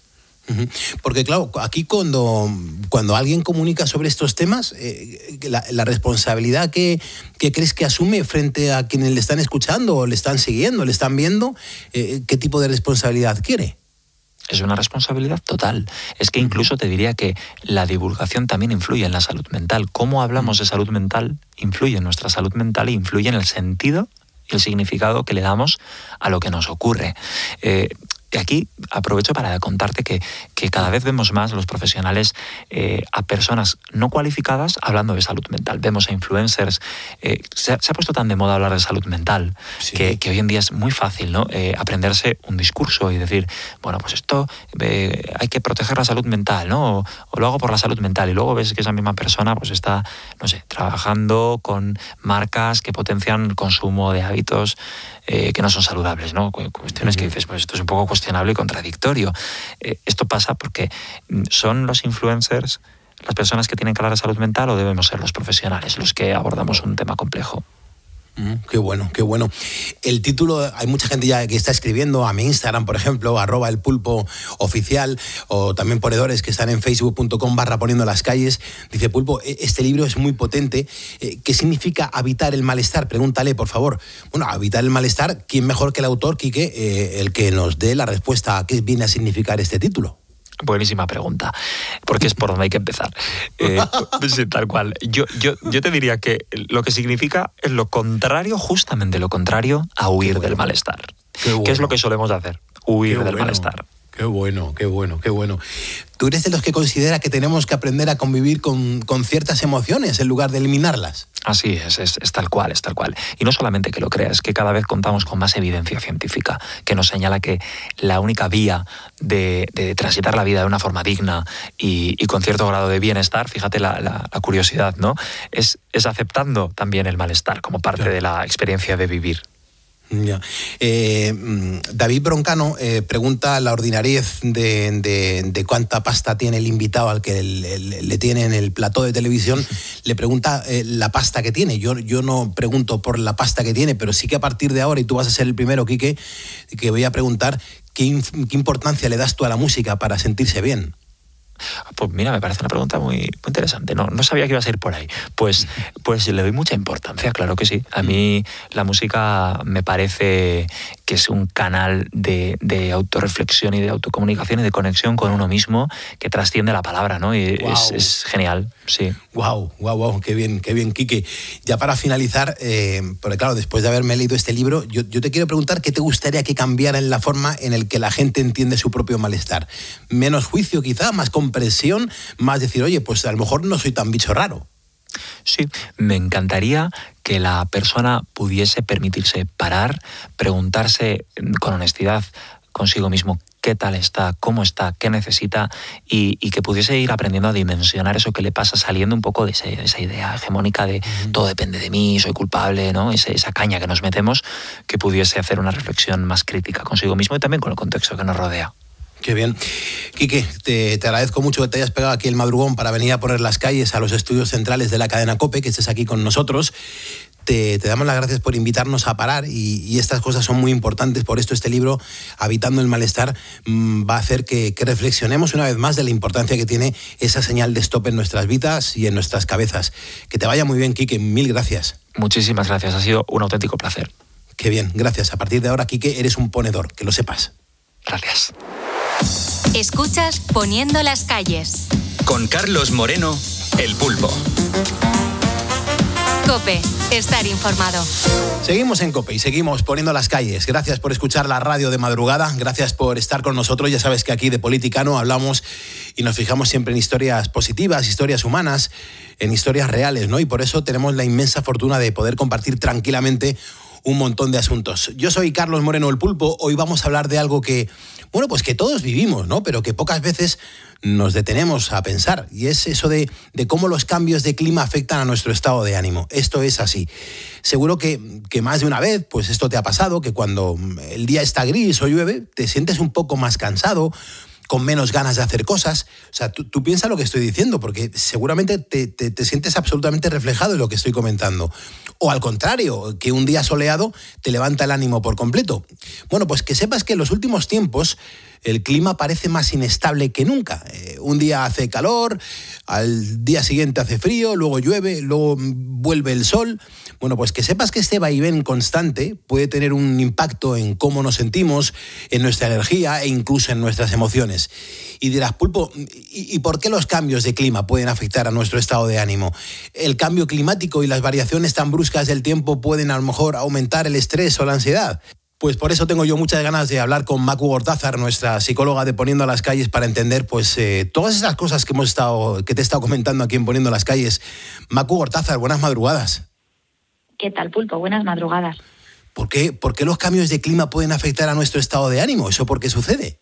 Porque claro, aquí cuando, cuando alguien comunica sobre estos temas, eh, la, la responsabilidad que, que crees que asume frente a quienes le están escuchando o le están siguiendo, le están viendo, eh, ¿qué tipo de responsabilidad quiere? Es una responsabilidad total. Es que incluso te diría que la divulgación también influye en la salud mental. Cómo hablamos de salud mental influye en nuestra salud mental e influye en el sentido y el significado que le damos a lo que nos ocurre. Eh, Aquí aprovecho para contarte que, que cada vez vemos más los profesionales eh, a personas no cualificadas hablando de salud mental. Vemos a influencers. Eh, se, ha, se ha puesto tan de moda hablar de salud mental sí. que, que hoy en día es muy fácil, ¿no? Eh, aprenderse un discurso y decir, bueno, pues esto eh, hay que proteger la salud mental, ¿no? O, o lo hago por la salud mental. Y luego ves que esa misma persona pues está, no sé, trabajando con marcas que potencian el consumo de hábitos eh, que no son saludables, ¿no? Cuestiones uh-huh. que dices, pues esto es un poco cuestionable y contradictorio. Eh, esto pasa porque son los influencers las personas que tienen que hablar de salud mental o debemos ser los profesionales los que abordamos un tema complejo. Mm, qué bueno, qué bueno. El título, hay mucha gente ya que está escribiendo a mi Instagram, por ejemplo, arroba el pulpo oficial, o también ponedores que están en facebook punto com barra poniendo las calles. Dice, Pulpo, este libro es muy potente. ¿Qué significa habitar el malestar? Pregúntale, por favor. Bueno, habitar el malestar, ¿quién mejor que el autor, Quique, eh, el que nos dé la respuesta a qué viene a significar este título? Buenísima pregunta, porque es por donde hay que empezar. Eh, sí, tal cual. Yo, yo, yo te diría que lo que significa es lo contrario, justamente lo contrario, a huir bueno. del malestar. ¿Qué, bueno. ¿Qué es lo que solemos hacer? Huir Qué del bueno. malestar. Qué bueno, qué bueno, qué bueno. ¿Tú eres de los que considera que tenemos que aprender a convivir con, con ciertas emociones en lugar de eliminarlas? Así es, es, es tal cual, es tal cual. Y no solamente que lo creas, es que cada vez contamos con más evidencia científica que nos señala que la única vía de, de transitar la vida de una forma digna y, y con cierto grado de bienestar, fíjate la, la, la curiosidad, ¿no? Es, es aceptando también el malestar como parte claro. de la experiencia de vivir. Ya. Eh, David Broncano eh, pregunta la ordinariez de, de, de cuánta pasta tiene el invitado al que le, le, le tiene en el plató de televisión. Le pregunta eh, la pasta que tiene. Yo, yo no pregunto por la pasta que tiene, pero sí que a partir de ahora, y tú vas a ser el primero, Quique, que voy a preguntar qué, qué importancia le das tú a la música para sentirse bien. Pues mira, me parece una pregunta muy, muy interesante. No, no sabía que ibas a ir por ahí. Pues, pues le doy mucha importancia, claro que sí. A mí la música me parece que es un canal de, de autorreflexión y de autocomunicación y de conexión con uno mismo que trasciende la palabra, ¿no? Y wow. es, es genial, sí. Wow, wow, wow, qué bien, qué bien, Quique. Ya para finalizar, eh, porque claro, después de haberme leído este libro, yo, yo te quiero preguntar qué te gustaría que cambiara en la forma en la que la gente entiende su propio malestar. Menos juicio quizá, más comprensión, más decir, oye, pues a lo mejor no soy tan bicho raro. Sí, me encantaría que la persona pudiese permitirse parar, preguntarse con honestidad consigo mismo qué tal está, cómo está, qué necesita y, y que pudiese ir aprendiendo a dimensionar eso que le pasa, saliendo un poco de ese, esa idea hegemónica de mm. todo depende de mí, soy culpable, ¿no? Ese, esa caña que nos metemos, que pudiese hacer una reflexión más crítica consigo mismo y también con el contexto que nos rodea. Qué bien. Quique, te, te agradezco mucho que te hayas pegado aquí el madrugón para venir a poner las calles a los estudios centrales de la cadena COPE, que estés aquí con nosotros. Te, te damos las gracias por invitarnos a parar y, y estas cosas son muy importantes. Por esto este libro, Habitando el Malestar, mmm, va a hacer que, que reflexionemos una vez más de la importancia que tiene esa señal de stop en nuestras vidas y en nuestras cabezas. Que te vaya muy bien, Quique. Mil gracias. Muchísimas gracias. Ha sido un auténtico placer. Qué bien. Gracias. A partir de ahora, Quique, eres un ponedor. Que lo sepas. Gracias. Escuchas Poniendo las calles. Con Carlos Moreno, El Pulpo. COPE, estar informado. Seguimos en COPE y seguimos poniendo las calles. Gracias por escuchar la radio de madrugada, gracias por estar con nosotros. Ya sabes que aquí de Politicano hablamos y nos fijamos siempre en historias positivas, historias humanas, en historias reales, ¿no? Y por eso tenemos la inmensa fortuna de poder compartir tranquilamente un montón de asuntos. Yo soy Carlos Moreno, El Pulpo. Hoy vamos a hablar de algo que, bueno, pues que todos vivimos, ¿no? Pero que pocas veces nos detenemos a pensar. Y es eso de, de cómo los cambios de clima afectan a nuestro estado de ánimo. Esto es así. Seguro que, que más de una vez, pues esto te ha pasado, que cuando el día está gris o llueve, te sientes un poco más cansado, con menos ganas de hacer cosas. O sea, tú, tú piensas lo que estoy diciendo, porque seguramente te, te, te sientes absolutamente reflejado en lo que estoy comentando. O al contrario, que un día soleado te levanta el ánimo por completo. Bueno, pues que sepas que en los últimos tiempos el clima parece más inestable que nunca. Eh, un día hace calor, al día siguiente hace frío, luego llueve, luego vuelve el sol. Bueno, pues que sepas que este vaivén constante puede tener un impacto en cómo nos sentimos, en nuestra energía e incluso en nuestras emociones. Y dirás, Pulpo, ¿y, y por qué los cambios de clima pueden afectar a nuestro estado de ánimo? ¿El cambio climático y las variaciones tan bruscas del tiempo pueden a lo mejor aumentar el estrés o la ansiedad? Pues por eso tengo yo muchas ganas de hablar con Macu Gortázar, nuestra psicóloga de Poniendo las Calles, para entender pues eh, todas esas cosas que hemos estado, que te he estado comentando aquí en Poniendo las Calles. Macu Gortázar, buenas madrugadas. ¿Qué tal, Pulpo? Buenas madrugadas. ¿Por qué, ¿Por qué los cambios de clima pueden afectar a nuestro estado de ánimo? ¿Eso por qué sucede?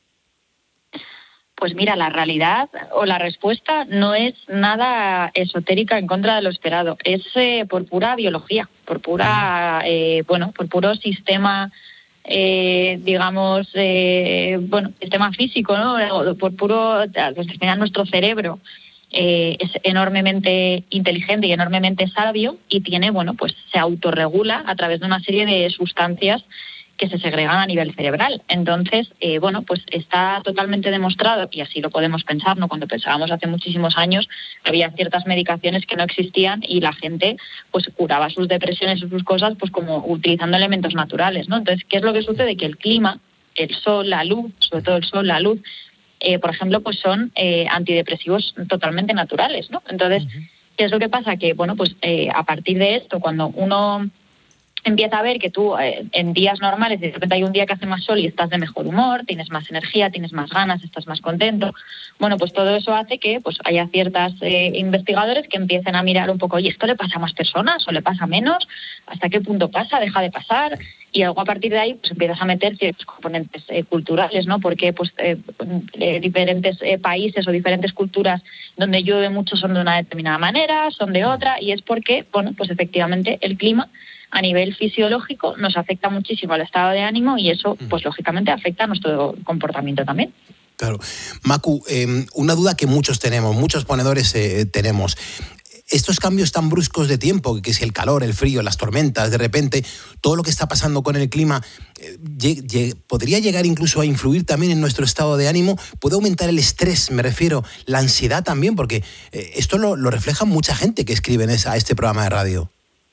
Pues mira, la realidad o la respuesta no es nada esotérica en contra de lo esperado. Es eh, por pura biología, por pura, eh, bueno, por puro sistema, eh, digamos, eh, bueno, sistema físico, ¿no? Por puro, pues al final nuestro cerebro eh, es enormemente inteligente y enormemente sabio y tiene, bueno, pues se autorregula a través de una serie de sustancias que se segregan a nivel cerebral. Entonces, eh, bueno, pues está totalmente demostrado, y así lo podemos pensar, ¿no? Cuando pensábamos hace muchísimos años, había ciertas medicaciones que no existían y la gente pues curaba sus depresiones o sus cosas pues como utilizando elementos naturales, ¿no? Entonces, ¿qué es lo que sucede? Que el clima, el sol, la luz, sobre todo el sol, la luz, eh, por ejemplo, pues son eh, antidepresivos totalmente naturales, ¿no? Entonces, ¿qué es lo que pasa? Que, bueno, pues eh, a partir de esto, cuando uno empieza a ver que tú eh, en días normales, de repente hay un día que hace más sol y estás de mejor humor, tienes más energía, tienes más ganas, estás más contento. Bueno, pues todo eso hace que pues haya ciertos eh, investigadores que empiecen a mirar un poco, oye, ¿esto le pasa a más personas o le pasa menos? ¿Hasta qué punto pasa? ¿Deja de pasar? Y luego a partir de ahí pues empiezas a meter ciertos componentes eh, culturales, ¿no? Porque pues eh, eh, diferentes eh, países o diferentes culturas donde llueve mucho son de una determinada manera, son de otra, y es porque, bueno, pues efectivamente el clima a nivel fisiológico nos afecta muchísimo al estado de ánimo y eso, pues lógicamente, afecta a nuestro comportamiento también. Claro. Macu, eh, una duda que muchos tenemos, muchos ponedores eh, tenemos. Estos cambios tan bruscos de tiempo, que es el calor, el frío, las tormentas, de repente, todo lo que está pasando con el clima, eh, ye- ye- ¿podría llegar incluso a influir también en nuestro estado de ánimo? ¿Puede aumentar el estrés, me refiero, la ansiedad también? Porque eh, esto lo, lo refleja mucha gente que escribe en esa, a este programa de radio.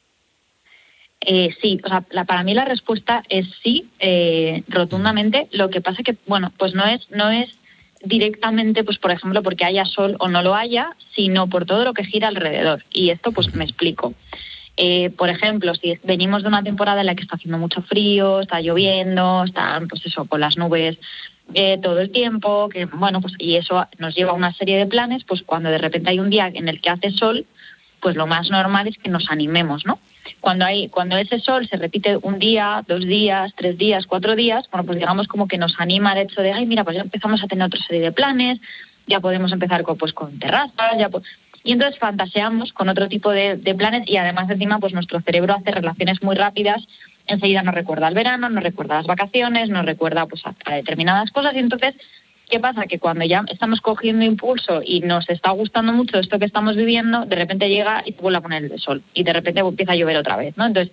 Eh, sí, o sea, la, para mí la respuesta es sí, eh, rotundamente. Lo que pasa que, bueno, pues no es, no es directamente, pues por ejemplo, porque haya sol o no lo haya, sino por todo lo que gira alrededor. Y esto, pues me explico. Eh, por ejemplo, si venimos de una temporada en la que está haciendo mucho frío, está lloviendo, están, pues eso, con las nubes eh, todo el tiempo, que bueno, pues y eso nos lleva a una serie de planes, pues cuando de repente hay un día en el que hace sol, pues lo más normal es que nos animemos, ¿no? Cuando hay, cuando ese sol se repite un día, dos días, tres días, cuatro días, bueno, pues digamos como que nos anima el hecho de, ay, mira, pues ya empezamos a tener otra serie de planes, ya podemos empezar con, pues, con terrazas, ya po- y entonces fantaseamos con otro tipo de, de planes y además encima pues nuestro cerebro hace relaciones muy rápidas, enseguida nos recuerda el verano, nos recuerda las vacaciones, nos recuerda pues a, a determinadas cosas y entonces ¿qué pasa? Que cuando ya estamos cogiendo impulso y nos está gustando mucho esto que estamos viviendo, de repente llega y se vuelve a poner el sol y de repente empieza a llover otra vez, ¿no? Entonces,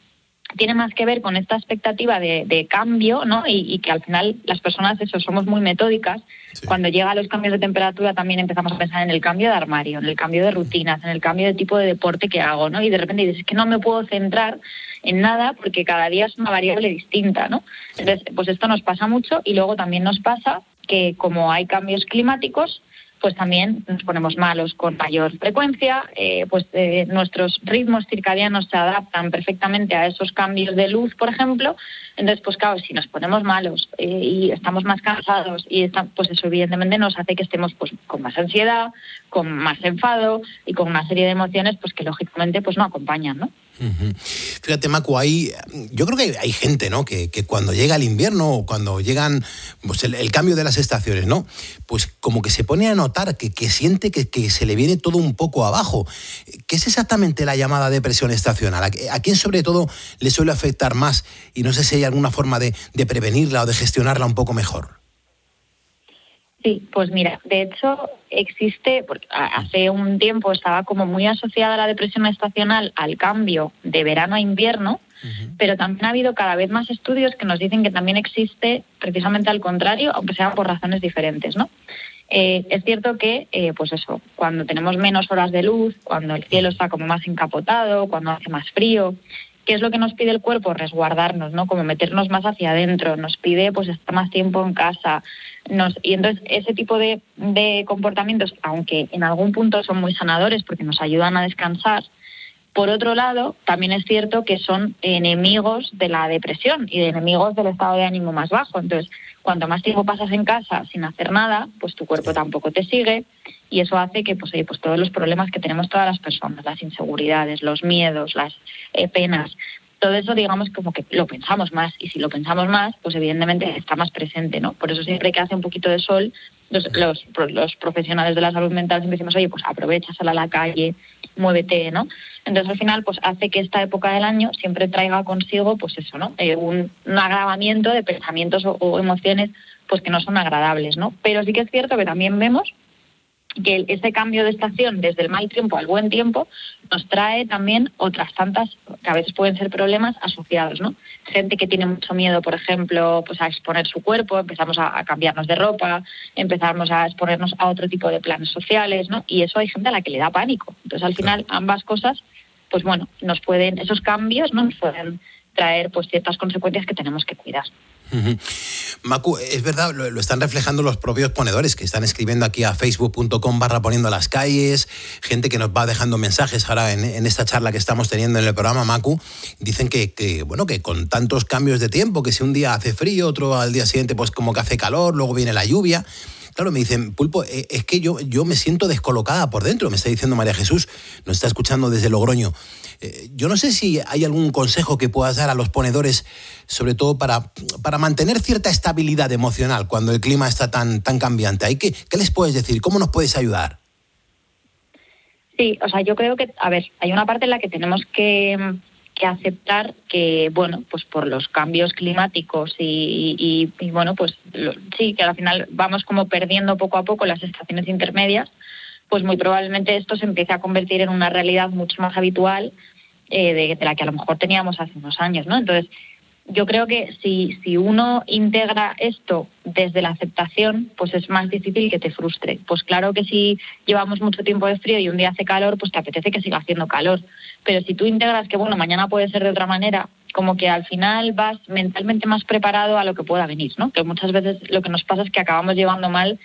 tiene más que ver con esta expectativa de, de cambio, ¿no? Y, y que al final las personas, eso, somos muy metódicas. Sí. Cuando llegan los cambios de temperatura también empezamos a pensar en el cambio de armario, en el cambio de rutinas, en el cambio de tipo de deporte que hago, ¿no? Y de repente dices, es que no me puedo centrar en nada porque cada día es una variable distinta, ¿no? Entonces, pues esto nos pasa mucho y luego también nos pasa que como hay cambios climáticos, pues también nos ponemos malos con mayor frecuencia, eh, pues eh, nuestros ritmos circadianos se adaptan perfectamente a esos cambios de luz, por ejemplo. Entonces, pues claro, si nos ponemos malos eh, y estamos más cansados, y está, pues eso evidentemente nos hace que estemos pues con más ansiedad, con más enfado y con una serie de emociones pues que lógicamente pues no acompañan, ¿no? Uh-huh. Fíjate, Macu, hay, yo creo que hay gente, ¿no? Que, que cuando llega el invierno o cuando llegan pues el, el cambio de las estaciones, ¿no? Pues como que se pone a notar que, que siente que, que se le viene todo un poco abajo. ¿Qué es exactamente la llamada depresión estacional? ¿A, a quién sobre todo le suele afectar más? Y no sé si hay alguna forma de, de prevenirla o de gestionarla un poco mejor. Sí, pues mira, de hecho existe, porque hace un tiempo estaba como muy asociada la depresión estacional al cambio de verano a invierno, uh-huh. pero también ha habido cada vez más estudios que nos dicen que también existe precisamente al contrario, aunque sea por razones diferentes, ¿no? Eh, es cierto que, eh, pues eso, cuando tenemos menos horas de luz, cuando el cielo está como más encapotado, cuando hace más frío, ¿qué es lo que nos pide el cuerpo? Resguardarnos, ¿no? Como meternos más hacia adentro, nos pide pues estar más tiempo en casa. Nos, y entonces ese tipo de, de comportamientos, aunque en algún punto son muy sanadores porque nos ayudan a descansar, por otro lado, también es cierto que son enemigos de la depresión y de enemigos del estado de ánimo más bajo. Entonces, cuanto más tiempo pasas en casa sin hacer nada, pues tu cuerpo tampoco te sigue y eso hace que pues, oye, pues todos los problemas que tenemos todas las personas, las inseguridades, los miedos, las eh, penas, todo eso digamos como que lo pensamos más y si lo pensamos más, pues evidentemente está más presente, ¿no? Por eso siempre que hace un poquito de sol, los, los, los profesionales de la salud mental siempre decimos, oye, pues aprovecha, sal a la calle, muévete, ¿no? Entonces al final pues hace que esta época del año siempre traiga consigo pues eso, ¿no? Eh, un, un agravamiento de pensamientos o, o emociones pues que no son agradables, ¿no? Pero sí que es cierto que también vemos que ese cambio de estación desde el mal tiempo al buen tiempo nos trae también otras tantas que a veces pueden ser problemas asociados, ¿no? Gente que tiene mucho miedo, por ejemplo, pues a exponer su cuerpo, empezamos a, a cambiarnos de ropa, empezamos a exponernos a otro tipo de planes sociales, ¿no? Y eso hay gente a la que le da pánico. Entonces, al final, ambas cosas, pues bueno, nos pueden, esos cambios, ¿no? Nos pueden traer pues ciertas consecuencias que tenemos que cuidar. Uh-huh. Macu, es verdad, lo, lo están reflejando los propios ponedores que están escribiendo aquí a facebook punto com barra poniendo las calles, gente que nos va dejando mensajes ahora en, en esta charla que estamos teniendo en el programa, Macu. Dicen que, que, bueno, que con tantos cambios de tiempo, que si un día hace frío, otro al día siguiente pues como que hace calor, luego viene la lluvia. Claro, me dicen, Pulpo, eh, es que yo, yo me siento descolocada por dentro, me está diciendo María Jesús, nos está escuchando desde Logroño. Eh, yo no sé si hay algún consejo que puedas dar a los ponedores, sobre todo para, para mantener cierta estabilidad emocional cuando el clima está tan, tan cambiante. ¿Hay que, ¿Qué les puedes decir? ¿Cómo nos puedes ayudar? Sí, o sea, yo creo que, a ver, hay una parte en la que tenemos que... que aceptar que, bueno, pues por los cambios climáticos y, y, y bueno, pues lo, sí, que al final vamos como perdiendo poco a poco las estaciones intermedias, pues muy probablemente esto se empiece a convertir en una realidad mucho más habitual eh, de, de la que a lo mejor teníamos hace unos años, ¿no? Entonces, yo creo que si, si uno integra esto desde la aceptación, pues es más difícil que te frustre. Pues claro que si llevamos mucho tiempo de frío y un día hace calor, pues te apetece que siga haciendo calor. Pero si tú integras que, bueno, mañana puede ser de otra manera, como que al final vas mentalmente más preparado a lo que pueda venir, ¿no? Que muchas veces lo que nos pasa es que acabamos llevando mal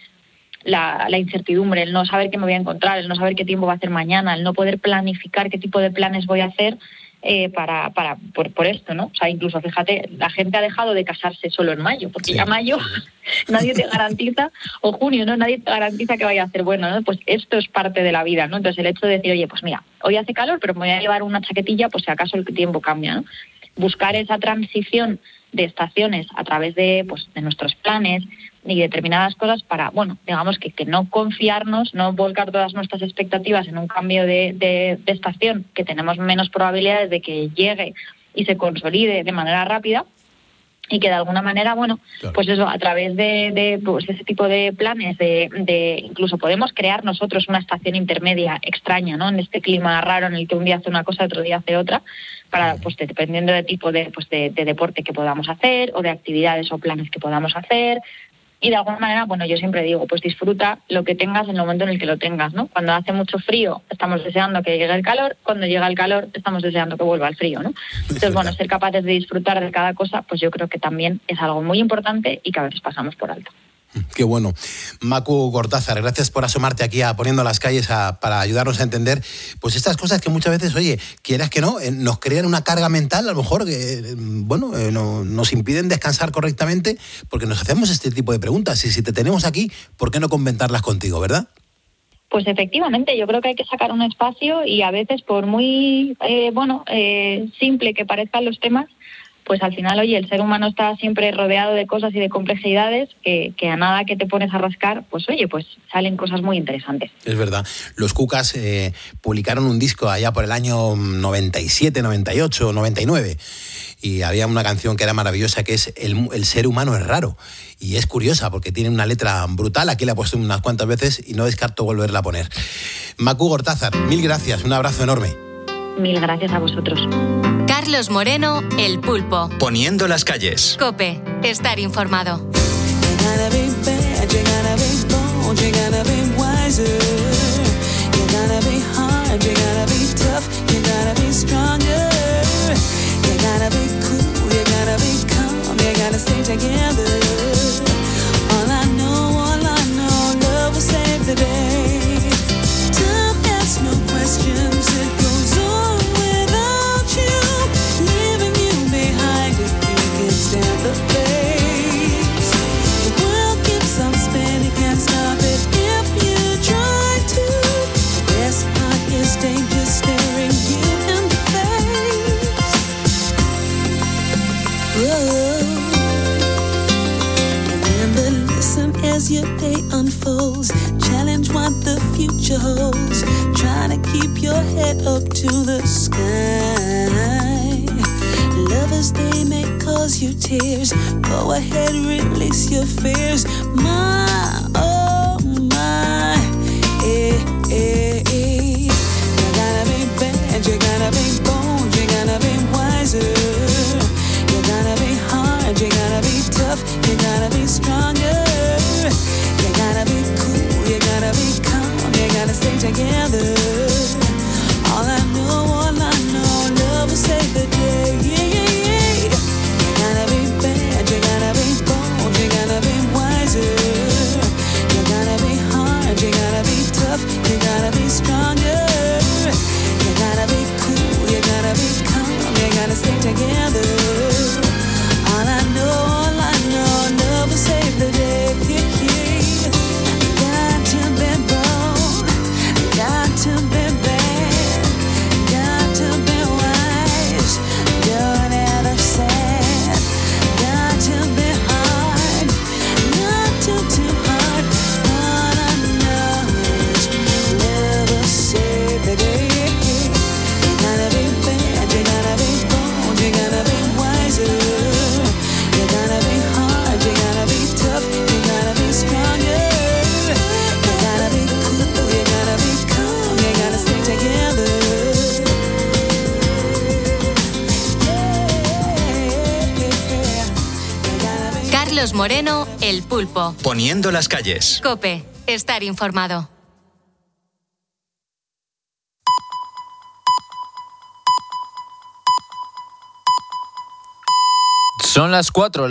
la, la incertidumbre, el no saber qué me voy a encontrar, el no saber qué tiempo va a hacer mañana, el no poder planificar qué tipo de planes voy a hacer eh, para, para por, por esto, ¿no? O sea, incluso, fíjate, la gente ha dejado de casarse solo en mayo, porque sí, ya mayo nadie te garantiza, o junio, ¿no? Nadie te garantiza que vaya a ser bueno, ¿no? Pues esto es parte de la vida, ¿no? Entonces el hecho de decir, oye, pues mira, hoy hace calor, pero me voy a llevar una chaquetilla, pues si acaso el tiempo cambia, ¿no? Buscar esa transición de estaciones a través de, pues, de nuestros planes y determinadas cosas para, bueno, digamos que, que no confiarnos, no volcar todas nuestras expectativas en un cambio de, de, de estación que tenemos menos probabilidades de que llegue y se consolide de manera rápida, y que de alguna manera, bueno, claro, pues eso, a través de, de pues ese tipo de planes, de, de incluso podemos crear nosotros una estación intermedia extraña, ¿no? En este clima raro en el que un día hace una cosa, otro día hace otra, para, pues dependiendo del tipo de, pues de, de deporte que podamos hacer o de actividades o planes que podamos hacer. Y de alguna manera, bueno, yo siempre digo, pues disfruta lo que tengas en el momento en el que lo tengas, ¿no? Cuando hace mucho frío, estamos deseando que llegue el calor. Cuando llega el calor, estamos deseando que vuelva el frío, ¿no? Entonces, bueno, ser capaces de disfrutar de cada cosa, pues yo creo que también es algo muy importante y que a veces pasamos por alto. Qué bueno. Macu Gortázar, gracias por asomarte aquí a Poniendo las Calles a, para ayudarnos a entender pues estas cosas que muchas veces, oye, quieras que no, eh, nos crean una carga mental, a lo mejor, que eh, bueno, eh, no, nos impiden descansar correctamente porque nos hacemos este tipo de preguntas. Y si te tenemos aquí, ¿por qué no comentarlas contigo, verdad? Pues efectivamente, yo creo que hay que sacar un espacio y a veces, por muy, eh, bueno, eh, simple que parezcan los temas, pues al final, oye, el ser humano está siempre rodeado de cosas y de complejidades que, que a nada que te pones a rascar, pues oye, pues salen cosas muy interesantes. Es verdad. Los Cucas eh, publicaron un disco allá por el año noventa y siete, noventa y ocho, noventa y nueve y había una canción que era maravillosa que es El, el ser humano es raro. Y es curiosa porque tiene una letra brutal, aquí la he puesto unas cuantas veces y no descarto volverla a poner. Macu Gortázar, mil gracias, un abrazo enorme. Mil gracias a vosotros. Carlos Moreno, El Pulpo. Poniendo las calles. COPE, estar informado. Your day unfolds, challenge what the future holds, try to keep your head up to the sky. Lovers, they may cause you tears, go ahead, release your fears. My, oh my, eh, eh, eh. You gotta be bad, you gotta be bold, you gotta be wiser. You gotta be hard, you gotta be tough, you gotta be stronger. You gotta be cool, you gotta be calm, you gotta stay together. All I know, all I know, love will save the day. Yeah, yeah, yeah. Carlos Moreno, El Pulpo. Poniendo las calles. COPE, estar informado. Son las cuatro.